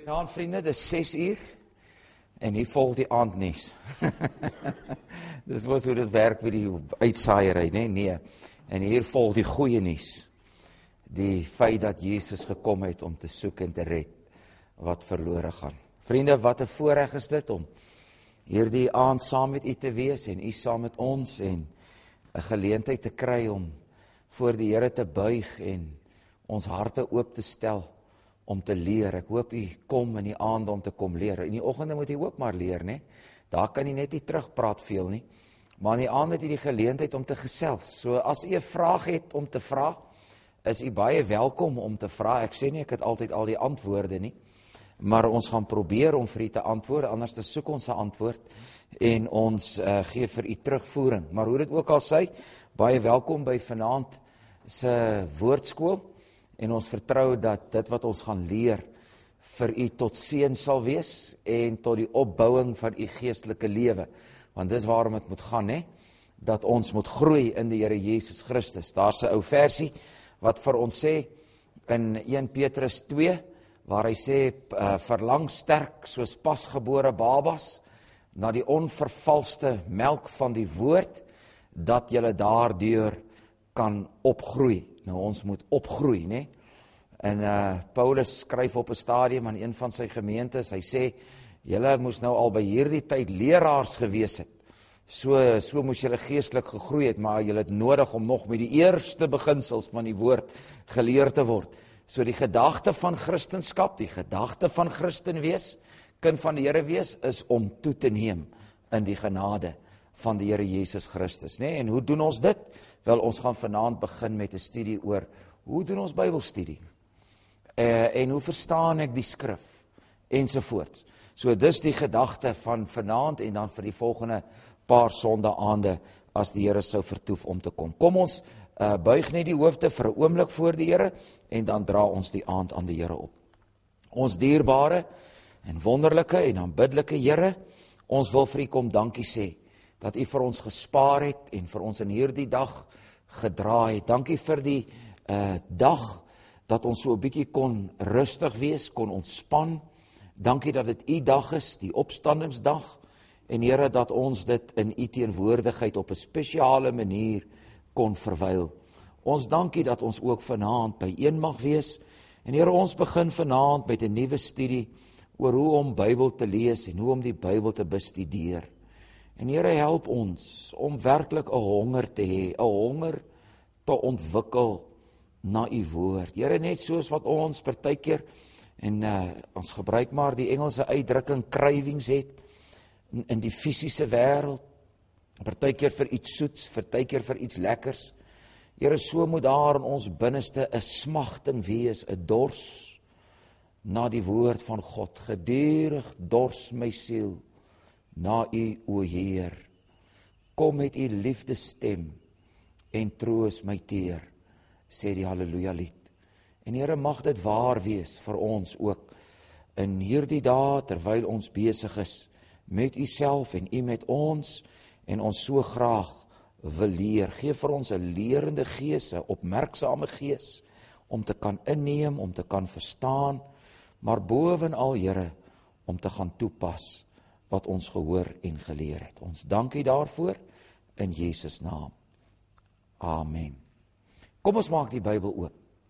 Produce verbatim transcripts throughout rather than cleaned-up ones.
Goeienaand vriende, dis ses uur en hier volg die aandnuus. Dis was hoe dit werk met die uitsaaiery, nee, nee. En hier volg die goeie nuus. Die feit dat Jesus gekom het om te soek en te red wat verlore gaan. Vriende, wat 'n voorreg is dit om hierdie aand saam met u te wees en u saam met ons en 'n geleentheid te kry om voor die Here te buig en ons harte oop te stel om te leer. Ek hoop u kom in die aand om te kom leer. In die oggende moet u ook maar leer, né? Daar kan u net nie terugpraat veel nie. Maar in die aand het u die geleentheid om te gesels. So as u 'n vraag het om te vra, is u baie welkom om te vra. Ek sê nie ek het altyd al die antwoorde nie, maar ons gaan probeer om vir u te antwoord, anders te soek ons 'n antwoord en ons uh, gee vir u terugvoering. Maar hoe dit ook al sy, baie welkom by vanaand se woordskool. En ons vertrou dat dit wat ons gaan leer vir u tot seën sal wees en tot die opbouing van u geestelike lewe. Want dis waarom dit moet gaan, hè? Dat ons moet groei in die Here Jesus Christus. Daar's 'n ou versie wat vir ons sê in Eerste Petrus twee, waar hy sê, uh, verlang sterk soos pasgebore babas na die onvervalste melk van die woord, dat julle daardeur kan opgroei. Nou, ons moet opgroei, né? En uh, Paulus skryf op 'n stadium aan een van sy gemeentes, hy sê, julle moes nou al by hierdie tyd leraars gewees het. So, so moes julle geestelik gegroei het, maar julle het nodig om nog met die eerste beginsels van die woord geleer te word. So die gedagte van Christenskap, die gedagte van Christen wees, kind van die Here wees, is om toe te neem in die genade van die Here Jesus Christus, né? En hoe doen ons dit? Wel, ons gaan vanaand begin met 'n studie oor hoe doen ons Bybelstudie? Uh, en hoe verstaan ek die skrif? Ensovoorts. So dis die gedagte van vanaand en dan vir die volgende paar sondaande as die Here sou vertoef om te kom. Kom ons uh, buig net die hoofde vir 'n oomblik voor die Here en dan dra ons die aand aan die Here op. Ons dierbare en wonderlike en aanbiddelike Here, ons wil vir U kom dankie sê dat U vir ons gespaar het en vir ons in hierdie dag gedra het. Dankie vir die uh, dag dat ons so 'n bietjie kon rustig wees, kon ontspan. Dankie dat dit U dag is, die opstandingsdag. En Here, dat ons dit in U teenwoordigheid op 'n spesiale manier kon verwyl. Ons dankie dat ons ook vanaand by een mag wees. En Here, ons begin vanaand met 'n nuwe studie oor hoe om Bybel te lees en hoe om die Bybel te bestudeer. En Here, help ons om werklik 'n honger te hê, 'n honger te ontwikkel na U woord. Here, net soos wat ons partykeer, en uh, ons gebruik maar die Engelse uitdrukking, cravings het, in, in die fisiese wêreld, partykeer vir iets soets, partykeer vir iets lekkers. Here, so moet daar in ons binneste 'n smagting wees, 'n dors na die woord van God. Gedurig dors my siel na U, o Heer. Kom met U liefdesstem en troos my teer, sê die Halleluja lied. En Here, mag dit waar wees vir ons ook in hierdie dae terwyl ons besig is met U self en U met ons en ons so graag wil leer. Geef vir ons 'n lerende gees, 'n opmerksame gees om te kan inneem, om te kan verstaan, maar bovenal, Here, om te gaan toepas wat ons gehoor en geleer het. Ons dank U daarvoor in Jesus naam. Amen. Kom ons maak die Bybel oop.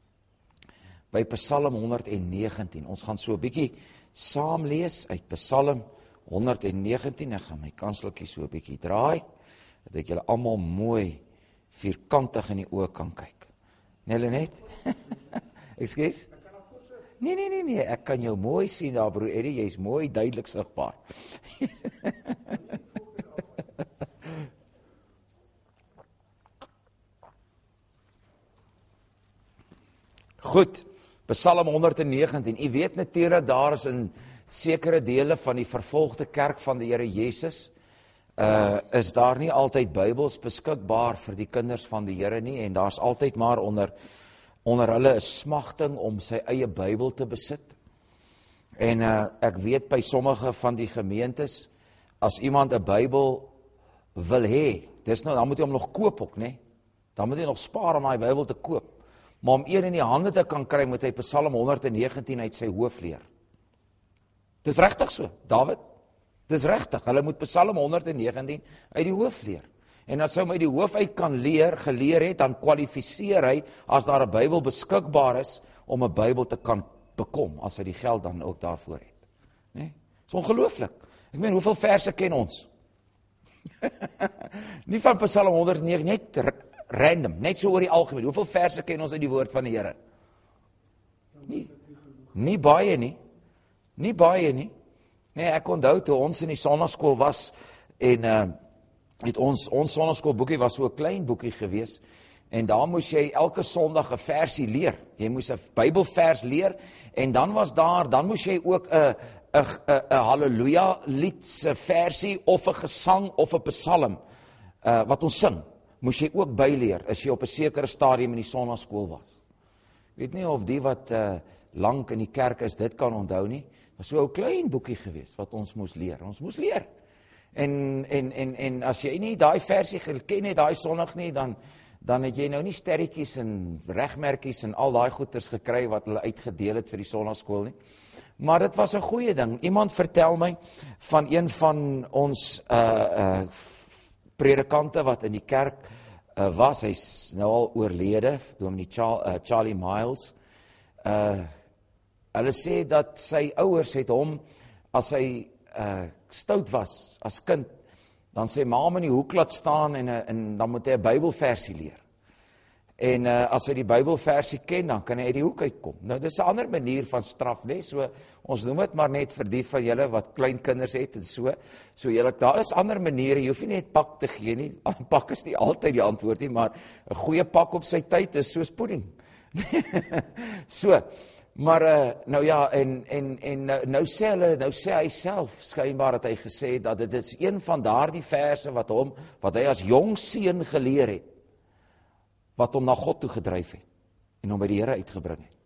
By Psalm honderd negentien. Ons gaan so 'n bietjie saam lees uit Psalm honderd negentien. Ek gaan my kanseltjie so 'n bietjie draai, dat ek julle almal mooi vierkantig in die oë kan kyk. Nee, net. Ekskuus? Nee, nee, nee, nee, ek kan jou mooi sien daar, broer Eddie, jy's mooi duidelik sigbaar. Goed, Psalm honderd negentien, u weet natuurlik, daar is in sekere dele van die vervolgde kerk van die Here Jesus, uh, is daar nie altyd Bybels beskikbaar vir die kinders van die Here nie, en daar's altyd maar onder onder hulle 'n smagting om sy eie Bybel te besit. En uh, ek weet by sommige van die gemeentes, as iemand 'n Bybel wil hê, dis nou, dan moet hy hom nog koop ook, né? Dan moet hy nog spaar om daai Bybel te koop. Maar om een in die hande te kan kry, moet hy Psalm honderd negentien uit sy hoof leer. Dis regtig so, Dawid. Dis regtig. Hulle moet Psalm honderd negentien uit die hoof leer. En as hy hom uit die hoof uit kan leer, geleer het, dan kwalifiseer hy as daar 'n Bybel beskikbaar is om 'n Bybel te kan bekom, as hy die geld dan ook daarvoor het. Nee? Dis ongelooflik. Ek meen, hoeveel verse ken ons? Nie van Psalm honderd negen, net random, net so oor die algemeen. Hoeveel verse ken ons uit die woord van die Here? Nie, nie baie nie. Nie baie nie. Nee, ek onthou toe ons in die sonnaskool was en uh, het ons ons sonnaskoolboekie was so 'n klein boekie gewees en daar moes jy elke Sondag 'n versie leer. Jy moes 'n Bybelvers leer en dan was daar, dan moes jy ook 'n 'n 'n 'n haleluja lied se versie of 'n gesang of 'n psalm uh, wat ons sing, moes jy ook byleer as jy op 'n sekere stadium in die sonnaskool was. Ek weet nie of die wat uh, lank in die kerk is dit kan onthou nie. Was so 'n klein boekie gewees wat ons moes leer. Ons moes leer. En en en en as jy nie daai versie geken het daai Sondag nie, dan dan het jy nou nie sterretjies en regmerkies en al daai goeters gekry wat hulle uitgedeel het vir die sonnaskool nie. Maar dit was 'n goeie ding. Iemand vertel my van een van ons uh uh predikante wat in die kerk uh, was. Hy's nou al oorlede, Dominee Char- uh, Charlie Miles. Uh Hulle sê dat sy ouers het hom, as hy uh, stout was, as kind, dan sê ma hom in die hoek laat staan en, en dan moet hy 'n Bybelversie leer. En uh, as hy die Bybelversie ken, dan kan hy uit die hoek uitkom. Nou, dis 'n ander manier van straf, nee, so, ons noem dit maar net vir die van julle wat klein kinders het en so, so julle, daar is ander maniere, jy hoef nie net pak te gee nie, pak is nie altyd die antwoord nie, maar 'n goeie pak op sy tyd is soos pudding. So, maar uh, nou ja, en, en, en nou sê hulle, nou sê hy self, skynbaar het hy gesê, dat dit is een van daardie verse wat hom, wat hy as jong seun geleer het, wat hom na God toe gedryf het, en hom by die Here uitgebring het.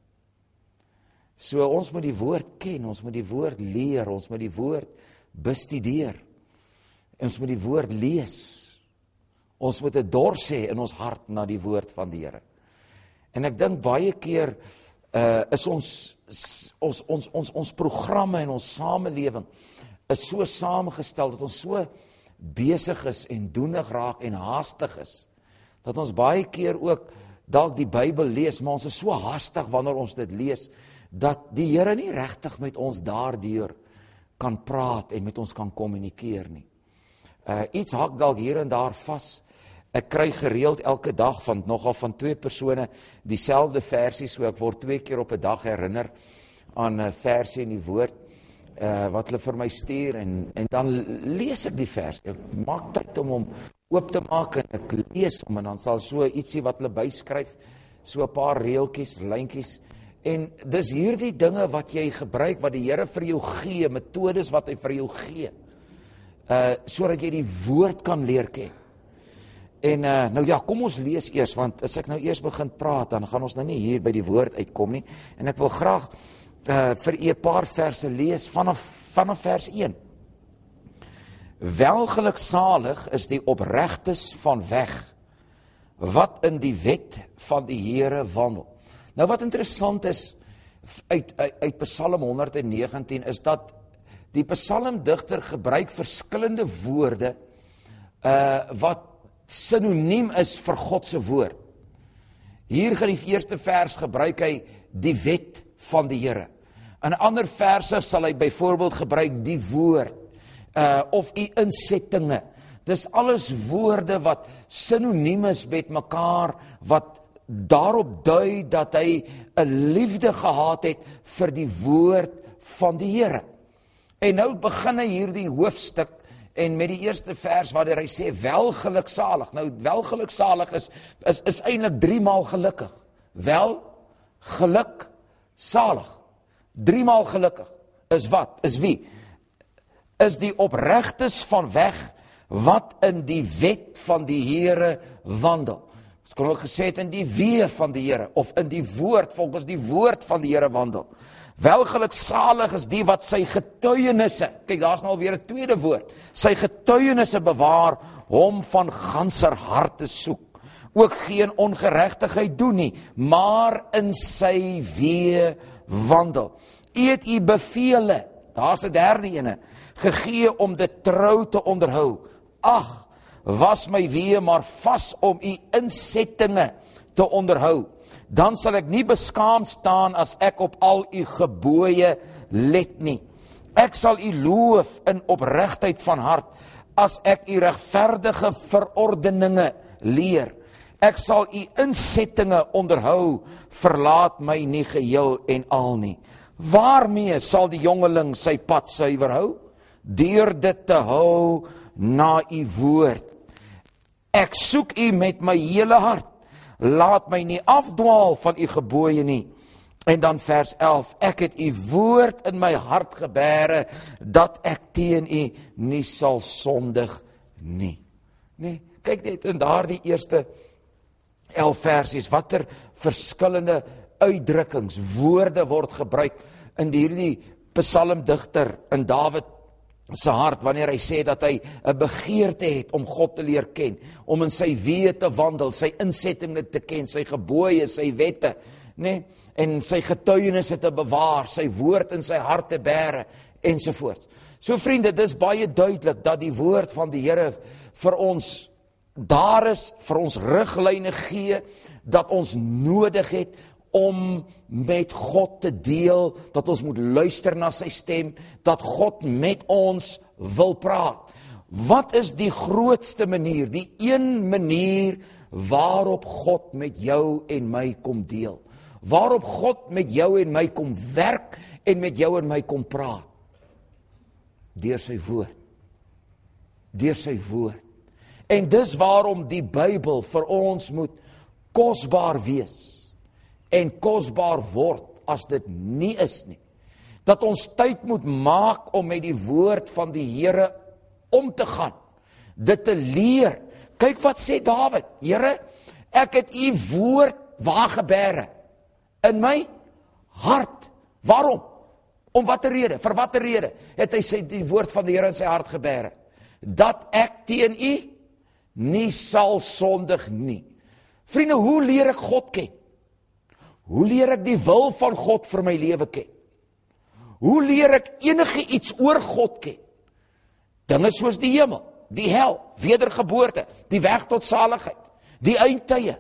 So ons moet die woord ken, ons moet die woord leer, ons moet die woord bestudeer, ons moet die woord lees, ons moet 'n dors hê in ons hart na die woord van die Here. En ek dink baie keer, Uh, is ons, ons, ons, ons, ons programme en ons samelewing is so saamgestel, dat ons so besig is en doenig raak en haastig is, dat ons baie keer ook dalk die Bybel lees, maar ons is so haastig wanneer ons dit lees, dat die Here nie regtig met ons daardeur kan praat en met ons kan kommunikeer nie. Uh, iets hak dalk hier en daar vas. Ek kry gereeld elke dag van nogal van twee persone dieselfde versie, so ek word twee keer op 'n dag herinner aan 'n versie in die woord uh, wat hulle vir my stuur en en dan lees ek die vers. Ek maak tyd om hom oop te maak en ek lees hom en dan sal so ietsie wat hulle byskryf, so 'n paar reeltjies, lyntjies. En dis hierdie dinge wat jy gebruik, wat die Here vir jou gee, metodes wat hy vir jou gee, uh, sodat jy die woord kan leer ken. En uh, nou ja, kom ons lees eers, want as ek nou eers begin praat, dan gaan ons nou nie hier by die woord uitkom nie. En ek wil graag uh, vir u 'n paar verse lees vanaf, vanaf vers een. Welgeluksalig is die opregtes van weg, wat in die wet van die Here wandel. Nou wat interessant is, uit, uit, uit Psalm honderd negentien, is dat die psalmdigter gebruik verskillende woorde, uh, wat synoniem is vir God se woord. Hier in die eerste vers gebruik hy die wet van die Here. In ander verse sal hy byvoorbeeld gebruik die woord, uh, of die insettinge. Dis alles woorde wat synoniem is met mekaar, wat daarop dui dat hy 'n liefde gehad het vir die woord van die Here. En nou begin hy hierdie hoofstuk en met die eerste vers waar hy sê welgeluksalig. Nou welgeluksalig is is is eintlik drie maal gelukkig. Wel, geluk, salig. Drie maal gelukkig. Is wat? Is wie? Is die opregtes van weg wat in die wet van die Here wandel. Ons kon ook gesê het in die weë van die Here of in die woord, volgens die woord van die Here wandel. Welgeluksalig is die wat sy getuienisse, kyk daar's nou alweer 'n tweede woord, sy getuienisse bewaar, hom van ganser harte soek, ook geen ongeregtigheid doen nie, maar in sy weë wandel. Eet u bevele, daar's 'n derde ene, gegee om dit trou te onderhou. Ag, was my weë maar vas om u insettinge te onderhou. Dan sal ek nie beskaamd staan as ek op al u gebooie let nie. Ek sal u loof in opregtheid van hart, as ek u regverdige verordeninge leer. Ek sal u insettinge onderhou, verlaat my nie geheel en al nie. Waarmee sal die jongeling sy pad suiwer hou? Deur dit te hou na u woord. Ek soek u met my hele hart, laat my nie afdwaal van u gebooie nie. En dan vers elf, ek het u woord in my hart gebere, dat ek teen u nie sal sondig nie. Nee, kyk net in daardie eerste elf versies, watter verskillende uitdrukkings, woorde word gebruik in hierdie psalmdigter in Dawid se hart, wanneer hy sê dat hy 'n begeerte het om God te leer ken, om in sy weë te wandel, sy insettinge te ken, sy gebooie, sy wette, nee, en sy getuienisse te bewaar, sy woord in sy hart te bære, ensovoorts. So vriende, dis baie duidelik dat die woord van die Here vir ons daar is, vir ons riglyne gee, dat ons nodig het om met God te deel, dat ons moet luister na sy stem, dat God met ons wil praat. Wat is die grootste manier, die een manier waarop God met jou en my kom deel? Waarop God met jou en my kom werk en met jou en my kom praat? Deur sy woord. Deur sy woord. En dis waarom die Bybel vir ons moet kosbaar wees en kosbaar word as dit nie is nie. Dat ons tyd moet maak om met die woord van die Here om te gaan, dit te leer. Kyk wat sê Dawid, Here, ek het u woord waargebere in my hart. Waarom? Om watter rede? Vir watter rede het hy sê die woord van die Here in sy hart gebere? Dat ek teen u nie sal sondig nie. Vriende, hoe leer ek God ken? Hoe leer ek die wil van God vir my lewe ken? Hoe leer ek enige iets oor God ken? Dinge soos die hemel, die hel, wedergeboorte, die weg tot saligheid, die eindtye.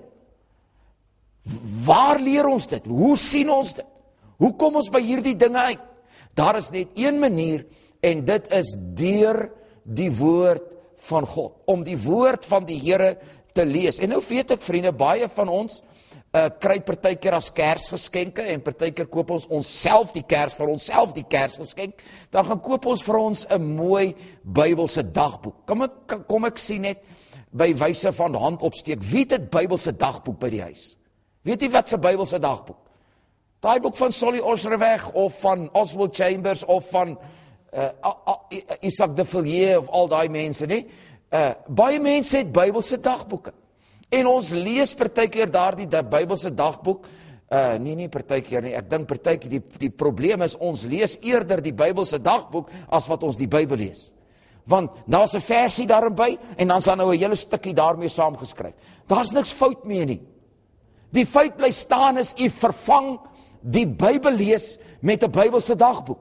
Waar leer ons dit? Hoe sien ons dit? Hoe kom ons by hierdie dinge uit? Daar is net een manier, en dit is deur die woord van God, om die woord van die Here te lees. En nou weet ek, vriende, baie van ons uh, kry partykeer as Kersgeskenke, en partykeer koop ons onsself die kers, vir onsself die Kersgeskenk, dan gaan koop ons vir ons 'n mooi Bybelse dagboek. Kom ek, kom ek sien net, by wyse van hand opsteek, wie het 'n Bybelse dagboek by die huis? Weet jy wat se Bybelse dagboek? Daai boek van Solly Osreweg, of van Oswald Chambers, of van Uh, Isaac de Villiers, of al die mense, nie? Uh, baie mense het Bybelse dagboeke. En ons lees partykeer daardie Bybelse dagboek, uh, nie nie partykeer nie, ek dink partykeer, die, die probleem is, ons lees eerder die Bybelse dagboek, as wat ons die Bybel lees. Want daar is 'n versie daarin by, en dan is daar nou 'n hele stukkie daarmee saamgeskryf. Daar is niks fout mee nie. Die feit bly staan is, u vervang die Bybel lees met 'n Bybelse dagboek.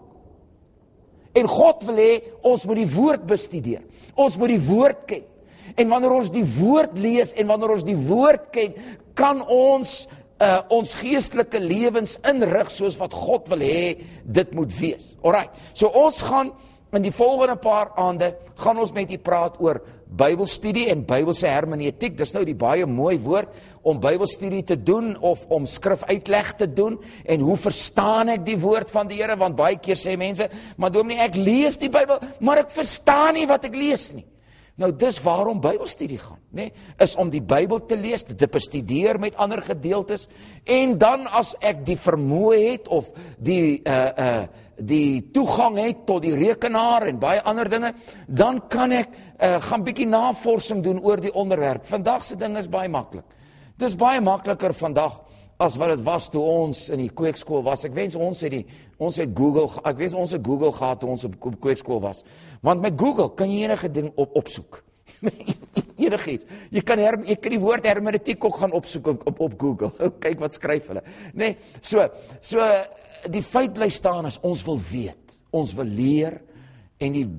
En God wil hê, ons moet die woord bestudeer. Ons moet die woord ken. En wanneer ons die woord lees, en wanneer ons die woord ken, kan ons uh, ons geestelike lewens inrig, soos wat God wil hê, dit moet wees. Alright, so ons gaan, in die volgende paar aande, gaan ons met u praat oor Bybelstudie en Bybelse hermeneutiek. Dis nou die baie mooi woord, om Bybelstudie te doen, of om skrifuitleg te doen, en hoe verstaan ek die woord van die Here, want baie keer sê mense, maar dominee, ek lees die Bybel, maar ek verstaan nie wat ek lees nie. Nou dis waarom Bybelstudie gaan, nee, is om die Bybel te lees, te bestudeer met ander gedeeltes, en dan as ek die vermoë het, of die uh, uh, die toegang het tot die rekenaar en baie ander dinge, dan kan ek uh, gaan bietjie navorsing doen oor die onderwerp. Vandag se ding is baie maklik. Dit is baie makliker vandag as wat dit was toe ons in die kweekskool was. Ek wens ons het die ons het Google, ek wens ons het Google gehad toe ons op kweekskool was. Want met Google kan jy enige ding op opsoek. Enigiets. Jy kan her, jy kan die woord hermeneutiek ook gaan opsoek op, op, op Google. Kyk wat skryf hulle. Nee, so, so die feit bly staan as ons wil weet. ons wil leer, en die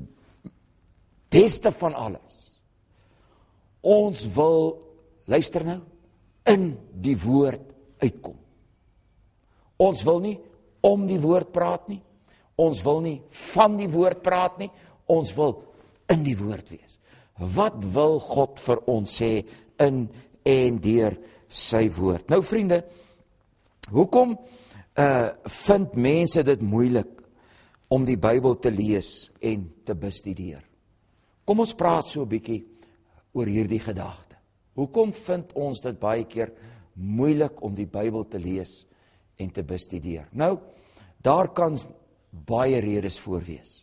beste van alles, ons wil, luister nou, in die woord uitkom. Ons wil nie om die woord praat nie, ons wil nie van die woord praat nie, ons wil in die woord wees. Wat wil God vir ons sê in en deur sy woord? Nou vriende, hoekom uh, vind mense dit moeilik om die Bybel te lees en te bestudeer? Kom ons praat so 'n bietjie oor hierdie gedagte. Hoekom vind ons dit baie keer moeilik om die Bybel te lees en te bestudeer? Nou, daar kan baie redes voor wees.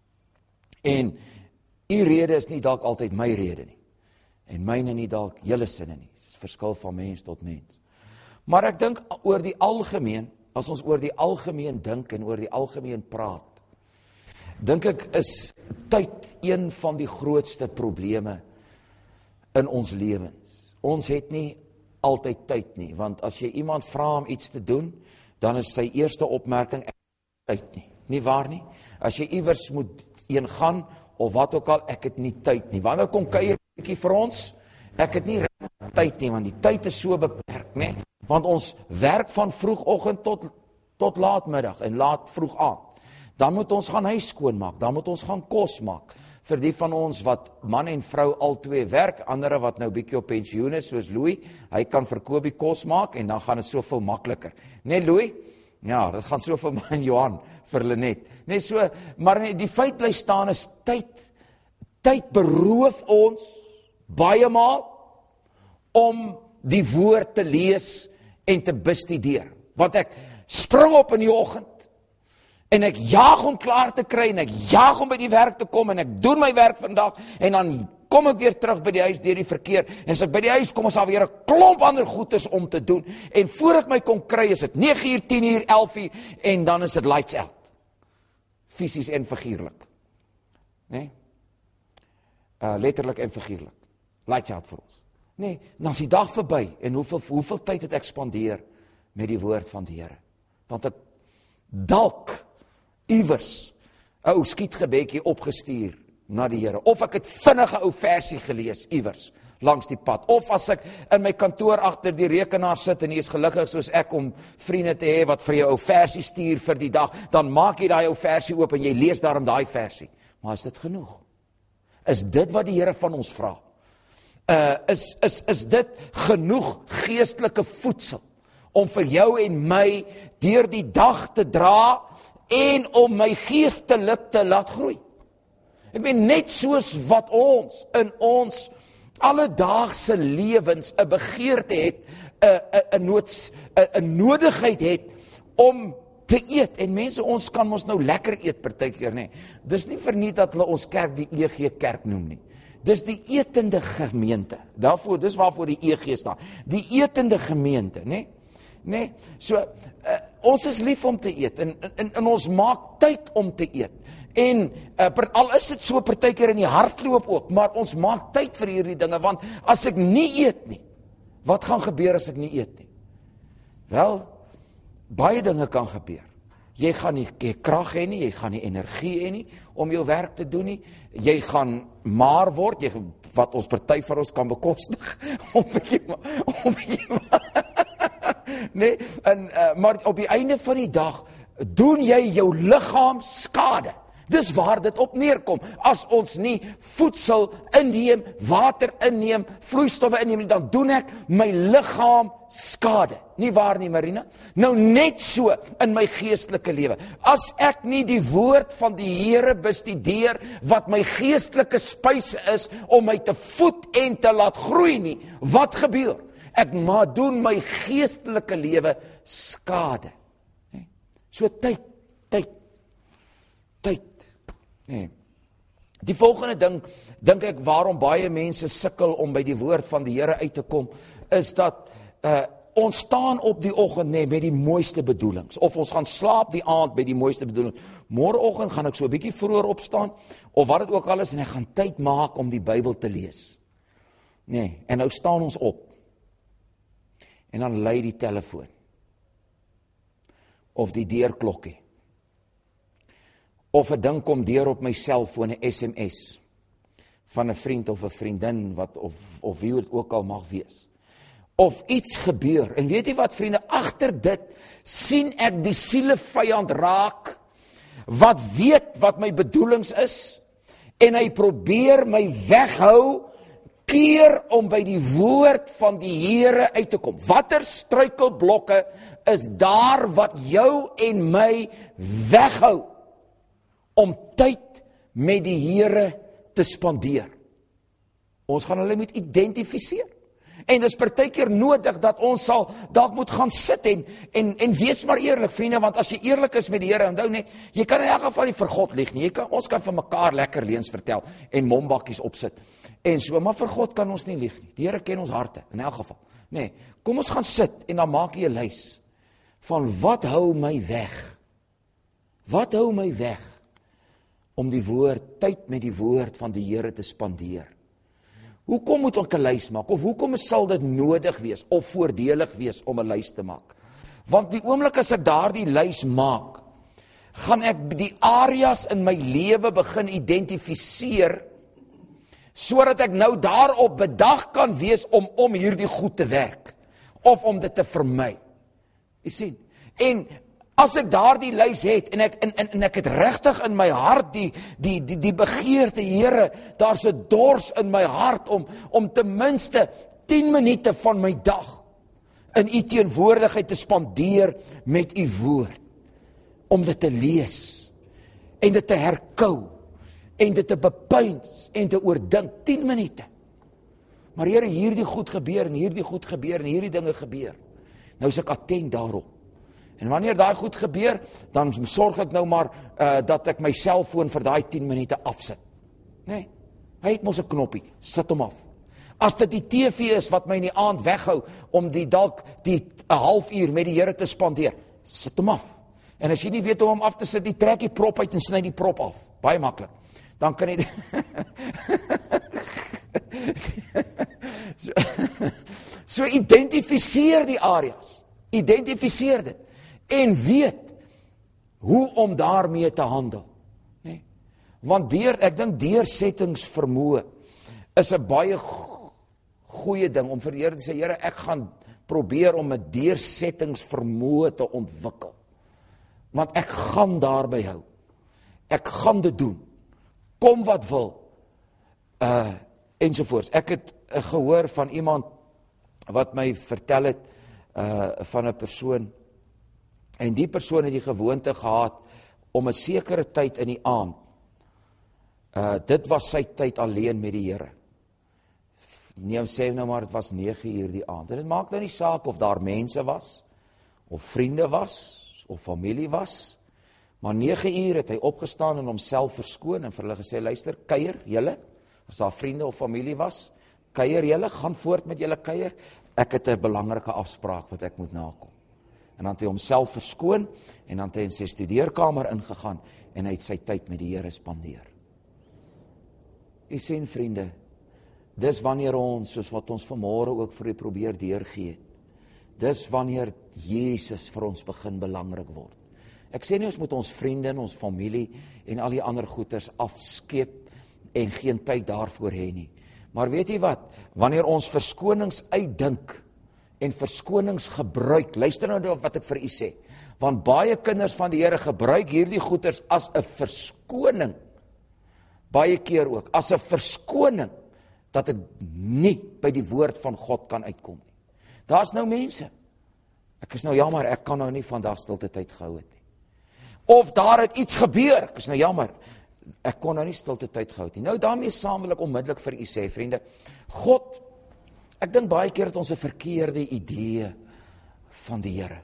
En u rede is nie dalk altyd my rede nie. En myne nie dalk julle sinne nie. Dit is verskil van mens tot mens. Maar ek dink oor die algemeen, as ons oor die algemeen dink en oor die algemeen praat, dink ek is tyd een van die grootste probleme in ons lewens. Ons het nie altyd tyd nie, want as jy iemand vra om iets te doen, dan is sy eerste opmerking, ek het tyd nie. Nie waar nie? As jy iewers moet een gaan, of wat ook al, ek het nie tyd nie. Wanneer kom kuier bietjie vir ons? Ek het nie tyd nie, want die tyd is so beperk, nee. Want ons werk van vroegoggend tot, tot laatmiddag en laat vroeg aand. Dan moet ons gaan huis skoonmaak, dan moet ons gaan kos maak. Vir die van ons wat man en vrou al twee werk, andere wat nou bietjie op pensioen is, soos Louis, hy kan vir Kobie kos maak en dan gaan dit soveel makliker. Nee Louis? Ja, dit gaan soveel man Johan vir Lenet. Nee so, maar nee, die feit bly staan is tyd. Tyd beroof ons baie maal om die woord te lees en te bestudeer. Want ek spring op in die oggend en ek jaag om klaar te kry en ek jaag om by die werk te kom en ek doen my werk vandag en dan kom ek weer terug by die huis deur die verkeer en as ek by die huis kom is daar weer 'n klomp ander goeders om te doen en voor ek my kon kry is dit nege uur, tien uur, elf uur en dan is dit lights out. Fisies en figuurlik. Nee? Uh, letterlik en figuurlik. Lights out vir ons. Nee, dan is die dag verby en hoeveel, hoeveel tyd het ek spandeer met die woord van die Here. Want ek dalk iewers 'n ou skietgebedjie opgestuur na die Here. Of ek het vinnig 'n ou versie gelees iewers langs die pad. Of as ek in my kantoor agter die rekenaar sit en jy is gelukkig soos ek om vriende te hê wat vir jou ou versie stuur vir die dag, dan maak jy daai ou versie oop en jy lees daarom daai versie. Maar is dit genoeg? Is dit wat die Here van ons vra? Uh, is, is, is dit genoeg geestelike voedsel om vir jou en my deur die dag te dra en om my geestelik te laat groei? Ek meen net soos wat ons in ons alledaagse lewens 'n begeerte het, 'n 'n 'n noods 'n 'n nodigheid het om te eet. En mense, ons kan ons nou lekker eet partykeer, nê. Dis nie verniet dat hulle ons kerk die E G kerk noem nie. Dis die etende gemeente. Daarvoor, dis waarvoor die E G staan. Die etende gemeente, nê? Nê? So uh, ons is lief om te eet en, en, en ons maak tyd om te eet. En uh, per, al is dit so partykeer in die hardloop ook, maar ons maak tyd vir hierdie dinge, want as ek nie eet nie, wat gaan gebeur as ek nie eet nie? Wel, baie dinge kan gebeur. Jy gaan nie krag hê nie, jy gaan nie energie hê nie om jou werk te doen nie. Jy gaan maar word, jy, wat ons party van ons kan bekostig om bietjie om bietjie nee, en uh, maar op die einde van die dag doen jy jou liggaam skade. Dis waar dit op neerkom. As ons nie voedsel inneem, water inneem, vloeistowwe inneem, dan doen ek my liggaam skade. Nie waar nie, Marina? Nou net so in my geestelike lewe. As ek nie die woord van die Here bestudeer, wat my geestelike spyse is, om my te voed en te laat groei nie, wat gebeur? Ek maar doen my geestelike lewe skade. So tyd, tyd, tyd. Nee. Die volgende ding, dink ek waarom baie mense sukkel om by die woord van die Here uit te kom, is dat uh, ons staan op die oggend nee, met die mooiste bedoelings, of ons gaan slaap die aand by die mooiste bedoelings. Môreoggend gaan ek so 'n bietjie vroeër opstaan, of wat dit ook al is, en ek gaan tyd maak om die Bybel te lees. Nee, en nou staan ons op, en dan lui die telefoon, of die deurklokkie, of 'n ding kom deur op my selfoon, 'n S M S van 'n vriend of 'n vriendin wat of of wie dit ook al mag wees. Of iets gebeur. En weet jy wat, vriende, agter dit sien ek die sielevyand raak wat weet wat my bedoelings is en hy probeer my weghou keer om by die woord van die Here uit te kom. Watter struikelblokke is daar wat jou en my weghou om tyd met die Here te spandeer? Ons gaan hulle moet identifiseer. En dis partykeer nodig dat ons sal dalk moet gaan sit en en en wees maar eerlik, vriende, want as jy eerlik is met die Here, onthou net, jy kan in elk geval nie vir God lieg nie. Jy kan ons kan vir mekaar lekker leuns vertel en mombakkies opsit. En so, maar vir God kan ons nie lieg nie. Die Here ken ons harte in elk geval. Nee, kom ons gaan sit en dan maak jy 'n lys van wat hou my weg? Wat hou my weg om die woord, tyd met die woord van die Here te spandeer? Hoekom moet ek 'n lys maak? Of hoekom sal dit nodig wees of voordelig wees om 'n lys te maak? Want die oomblik as ek daardie lys maak, gaan ek die areas in my lewe begin identifiseer, sodat ek nou daarop bedag kan wees om om hierdie goed te werk, of om dit te vermy. Jy sien, en as ek daardie lys het, en ek, en, en, en ek het regtig in my hart die, die, die, die begeerte, Here, daar's 'n dors in my hart om, om ten minste tien minute van my dag in u teenwoordigheid te spandeer met u woord, om dit te lees, en dit te herkou, en dit te bepuins, en te oordink, tien minute. Maar Here, hierdie goed gebeur, en hierdie goed gebeur, en hierdie dinge gebeur. Nou is ek attent daarop. En wanneer daai goed gebeur, dan sorg ek nou maar uh, dat ek my selfoon vir daai tien minute afsit. Nee, hy het mos 'n knoppie, sit hom af. As dit die T V is wat my in die aand weghou om die dalk die 'n halfuur met die Here te spandeer, sit hom af. En as jy nie weet hoe om af te sit, die trek die prop uit en sny die prop af. Baie maklik. Dan kan jy so, so identifiseer die areas. Identifiseer dit. En weet hoe om daarmee te handel. Nee. Want deur, ek dink deursettingsvermoë is 'n baie goeie ding om vir die Here te sê, Here, ek gaan probeer om 'n deursettingsvermoë te ontwikkel. Want ek gaan daarby hou. Ek gaan dit doen. Kom wat wil. Uh, ensovoorts. Ek het uh, gehoor van iemand wat my vertel het uh, van 'n persoon. En die persoon het die gewoonte gehad om 'n sekere tyd in die aand, uh, dit was sy tyd alleen met die Here. Neem sê nou maar, dit was nege uur die aand. En dit maak nou nie saak of daar mense was, of vriende was, of familie was, maar nege uur het hy opgestaan en homself verskoon en vir hulle gesê, luister, kuier julle, as daar vriende of familie was, kuier julle, gaan voort met julle kuier, ek het 'n belangrike afspraak wat ek moet nakom. En dan het hy homself verskoon, en dan het hy in sy studeerkamer ingegaan, en hy het sy tyd met die Here spandeer. Jy sien, vriende, dis wanneer ons, soos wat ons vanmôre ook vir u probeer deurgee het, dis wanneer Jesus vir ons begin belangrik word. Ek sê nie ons moet ons vriende en ons familie en al die ander goeders afskeep en geen tyd daarvoor hê nie. Maar weet jy wat, wanneer ons verskonings uitdink en verskonings gebruik, luister nou wat ek vir u sê, want baie kinders van die Here gebruik hierdie goeders as 'n verskoning, baie keer ook, as 'n verskoning, dat ek nie by die woord van God kan uitkom nie. Daar's nou mense, ek is nou jammer, ek kan nou nie vandag stilte tyd gehou het nie. Of daar het iets gebeur, ek is nou jammer, ek kon nou nie stilte tyd gehou het nie. Nou daarmee saam wil ek onmiddellik vir u sê, vriende, God, ek dink baie keer het ons 'n verkeerde idee van die Here.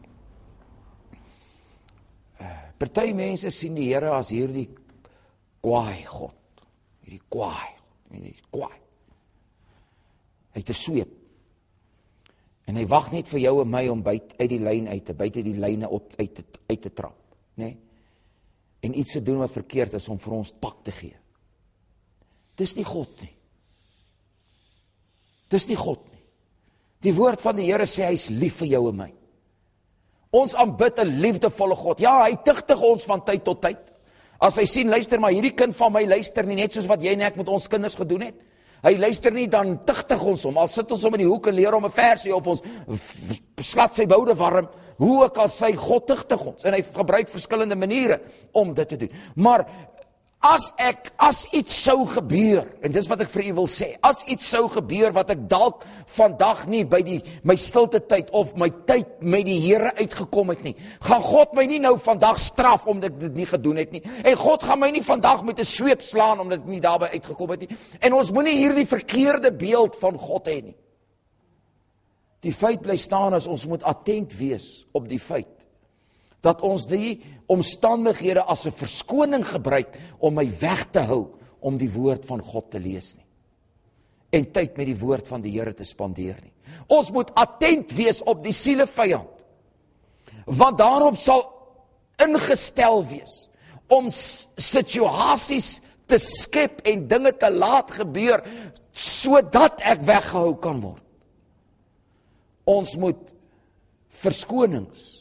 Party mense sien die Here as hierdie kwaai God, hierdie kwaai, hierdie kwaai. Hy het 'n sweep. En hy wag net vir jou en my om byt uit die lyn uit te, buite die lyne op uit te, uit te trap, né? En iets te doen wat verkeerd is om vir ons pak te gee. Dis nie God nie. Dis nie God nie. Die woord van die Here sê hy is lief vir jou en my. Ons aanbid 'n liefdevolle God. Ja, hy tigtig ons van tyd tot tyd. As hy sien, luister maar, hierdie kind van my luister nie, net soos wat jy en ek met ons kinders gedoen het. Hy luister nie, dan tigtig ons hom, al sit ons hom in die hoek en leer hom 'n versie of ons slat sy boude warm, hoe ook al sy God tigtig ons, en hy gebruik verskillende maniere om dit te doen. Maar as ek, as iets sou gebeur, en dis wat ek vir u wil sê, as iets sou gebeur wat ek dalk vandag nie by die my stilte tyd of my tyd met die Here uitgekom het nie, gaan God my nie nou vandag straf omdat ek dit nie gedoen het nie. En God gaan my nie vandag met 'n sweep slaan omdat ek nie daarby uitgekom het nie. En ons moenie hierdie verkeerde beeld van God hê nie. Die feit bly staan as ons moet attent wees op die feit dat ons die omstandighede as 'n verskoning gebruik om my weg te hou om die woord van God te lees nie. En tyd met die woord van die Here te spandeer nie. Ons moet attent wees op die sielevyand, want daarop sal ingestel wees om situasies te skep en dinge te laat gebeur sodat ek weggehou kan word. Ons moet verskonings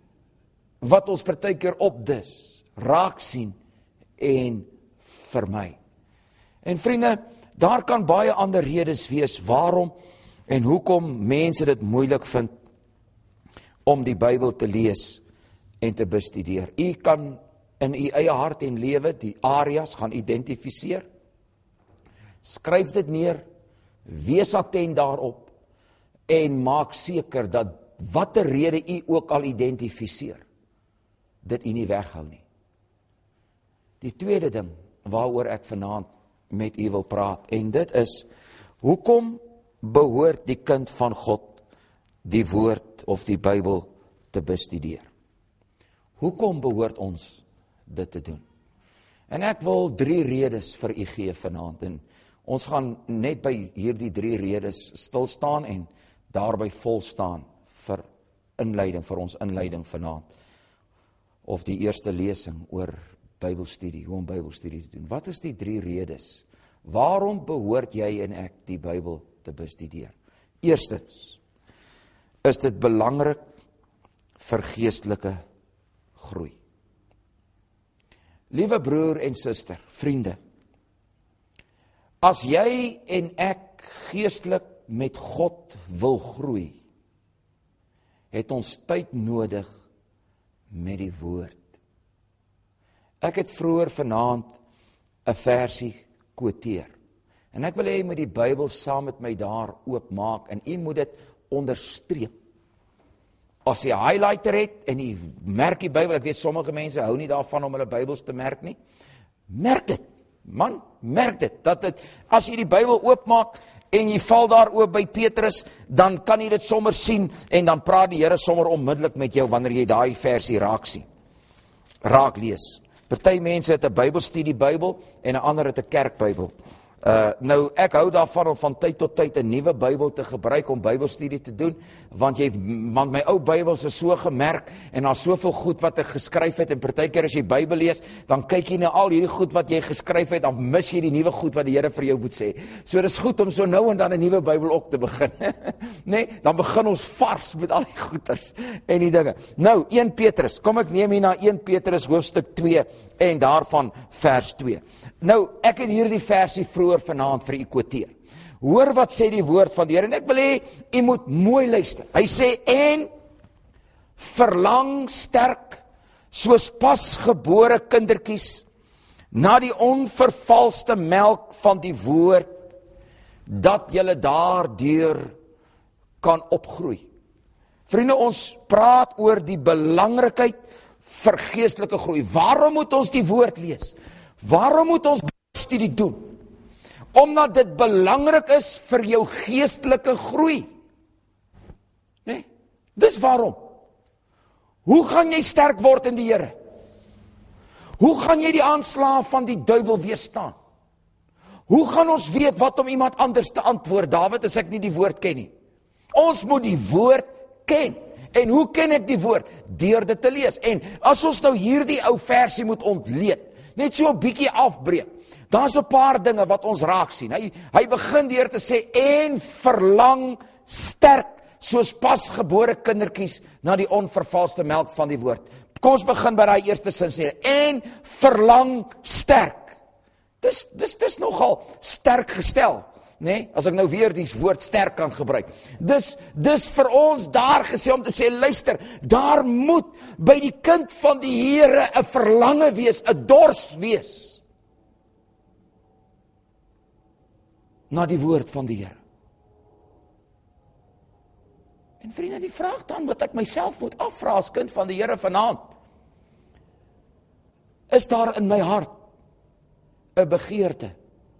wat ons partykeer opdis, raak sien en vermy. En vriende, daar kan baie ander redes wees waarom en hoekom mense dit moeilik vind om die Bybel te lees en te bestudeer. U kan in u eie hart en lewe die areas gaan identifiseer. Skryf dit neer, wees attent daarop en maak seker dat watter rede u ook al identifiseer, dit u nie weghou nie. Die tweede ding waaroor ek vanaand met u wil praat, en dit is, hoekom behoort die kind van God die woord of die Bybel te bestudeer? Hoekom behoort ons dit te doen? En ek wil drie redes vir u gee vanaand, en ons gaan net by hierdie drie redes stil staan en daarby vol staan vir inleiding, vir ons inleiding vanaand. Of die eerste lesing oor Bybelstudie, hoe om Bybelstudie te doen. Wat is die drie redes? Waarom behoort jy en ek die Bybel te bestudeer? Eerstens, is dit belangrik vir geestelike groei. Liewe broer en suster, vriende, as jy en ek geestelik met God wil groei, het ons tyd nodig met die woord. Ek het vroeër vanaand 'n versie quoteer. En ek wil hê jy moet die Bybel saam met my daar oopmaak en u moet dit onderstreep. As jy 'n highlighter het en jy merk die Bybel, ek weet sommige mense hou nie daarvan om hulle Bybels te merk nie. Merk dit. Man, merk dit. Dat dit as jy die Bybel oopmaak en jy val daar oop by Petrus, dan kan jy dit sommer sien en dan praat die Here sommer onmiddellik met jou wanneer jy daai versie raak sien. Raak lees. Party mense het 'n Bybelstudie Bybel en 'n ander het 'n kerkbybel. Uh, nou, ek hou daarvan om van tyd tot tyd 'n nuwe Bybel te gebruik om Bybelstudie te doen, want jy, want my ou Bybels is so gemerk en daar's soveel goed wat ek geskryf het en partykeer as jy Bybel lees, dan kyk jy na al hierdie goed wat jy geskryf het, dan mis jy die nuwe goed wat die Here vir jou moet sê. So dis goed om so nou en dan 'n nuwe Bybel ook te begin. Nee, dan begin ons vars met al die goeters en die dinge. Nou, Eerste Petrus, kom ek neem hier na Eerste Petrus hoofstuk twee en daarvan vers twee. Nou, ek het hierdie versie vroeër vanaand vir u quoteer. Hoor wat sê die woord van die Here, en ek wil hê u moet mooi luister. Hy sê, en verlang sterk soos pasgebore kindertjies na die onvervalste melk van die woord, dat julle daardeur kan opgroei. Vriende, ons praat oor die belangrikheid vir geestelike groei. Waarom moet ons die woord lees? Waarom moet ons studie doen? Omdat dit belangrik is vir jou geestelike groei. Nee, dis waarom. Hoe gaan jy sterk word in die Here? Hoe gaan jy die aanslae van die duiwel weerstaan? Hoe gaan ons weet wat om iemand anders te antwoord, Dawid, as ek nie die woord ken nie? Ons moet die woord ken. En hoe ken ek die woord? Deur dit te lees. En as ons nou hierdie ou versie moet ontleed, net so 'n bietjie afbreek, daar's 'n paar dinge wat ons raak sien. Hy, hy begin deur te sê, en verlang sterk, soos pasgebore kindertjies, na die onvervalste melk van die woord. Kom ons begin by daai eerste sin sê, en verlang sterk. Dis, dis, dis nogal sterk gestel, nee? As ek nou weer die woord sterk kan gebruik. Dis, dis vir ons daar gesê om te sê, luister, daar moet by die kind van die Here 'n verlange wees, 'n dors wees, na die woord van die Here. En vriende, die vraag dan wat ek myself moet afvra as kind van die Here vanaand, is daar in my hart 'n begeerte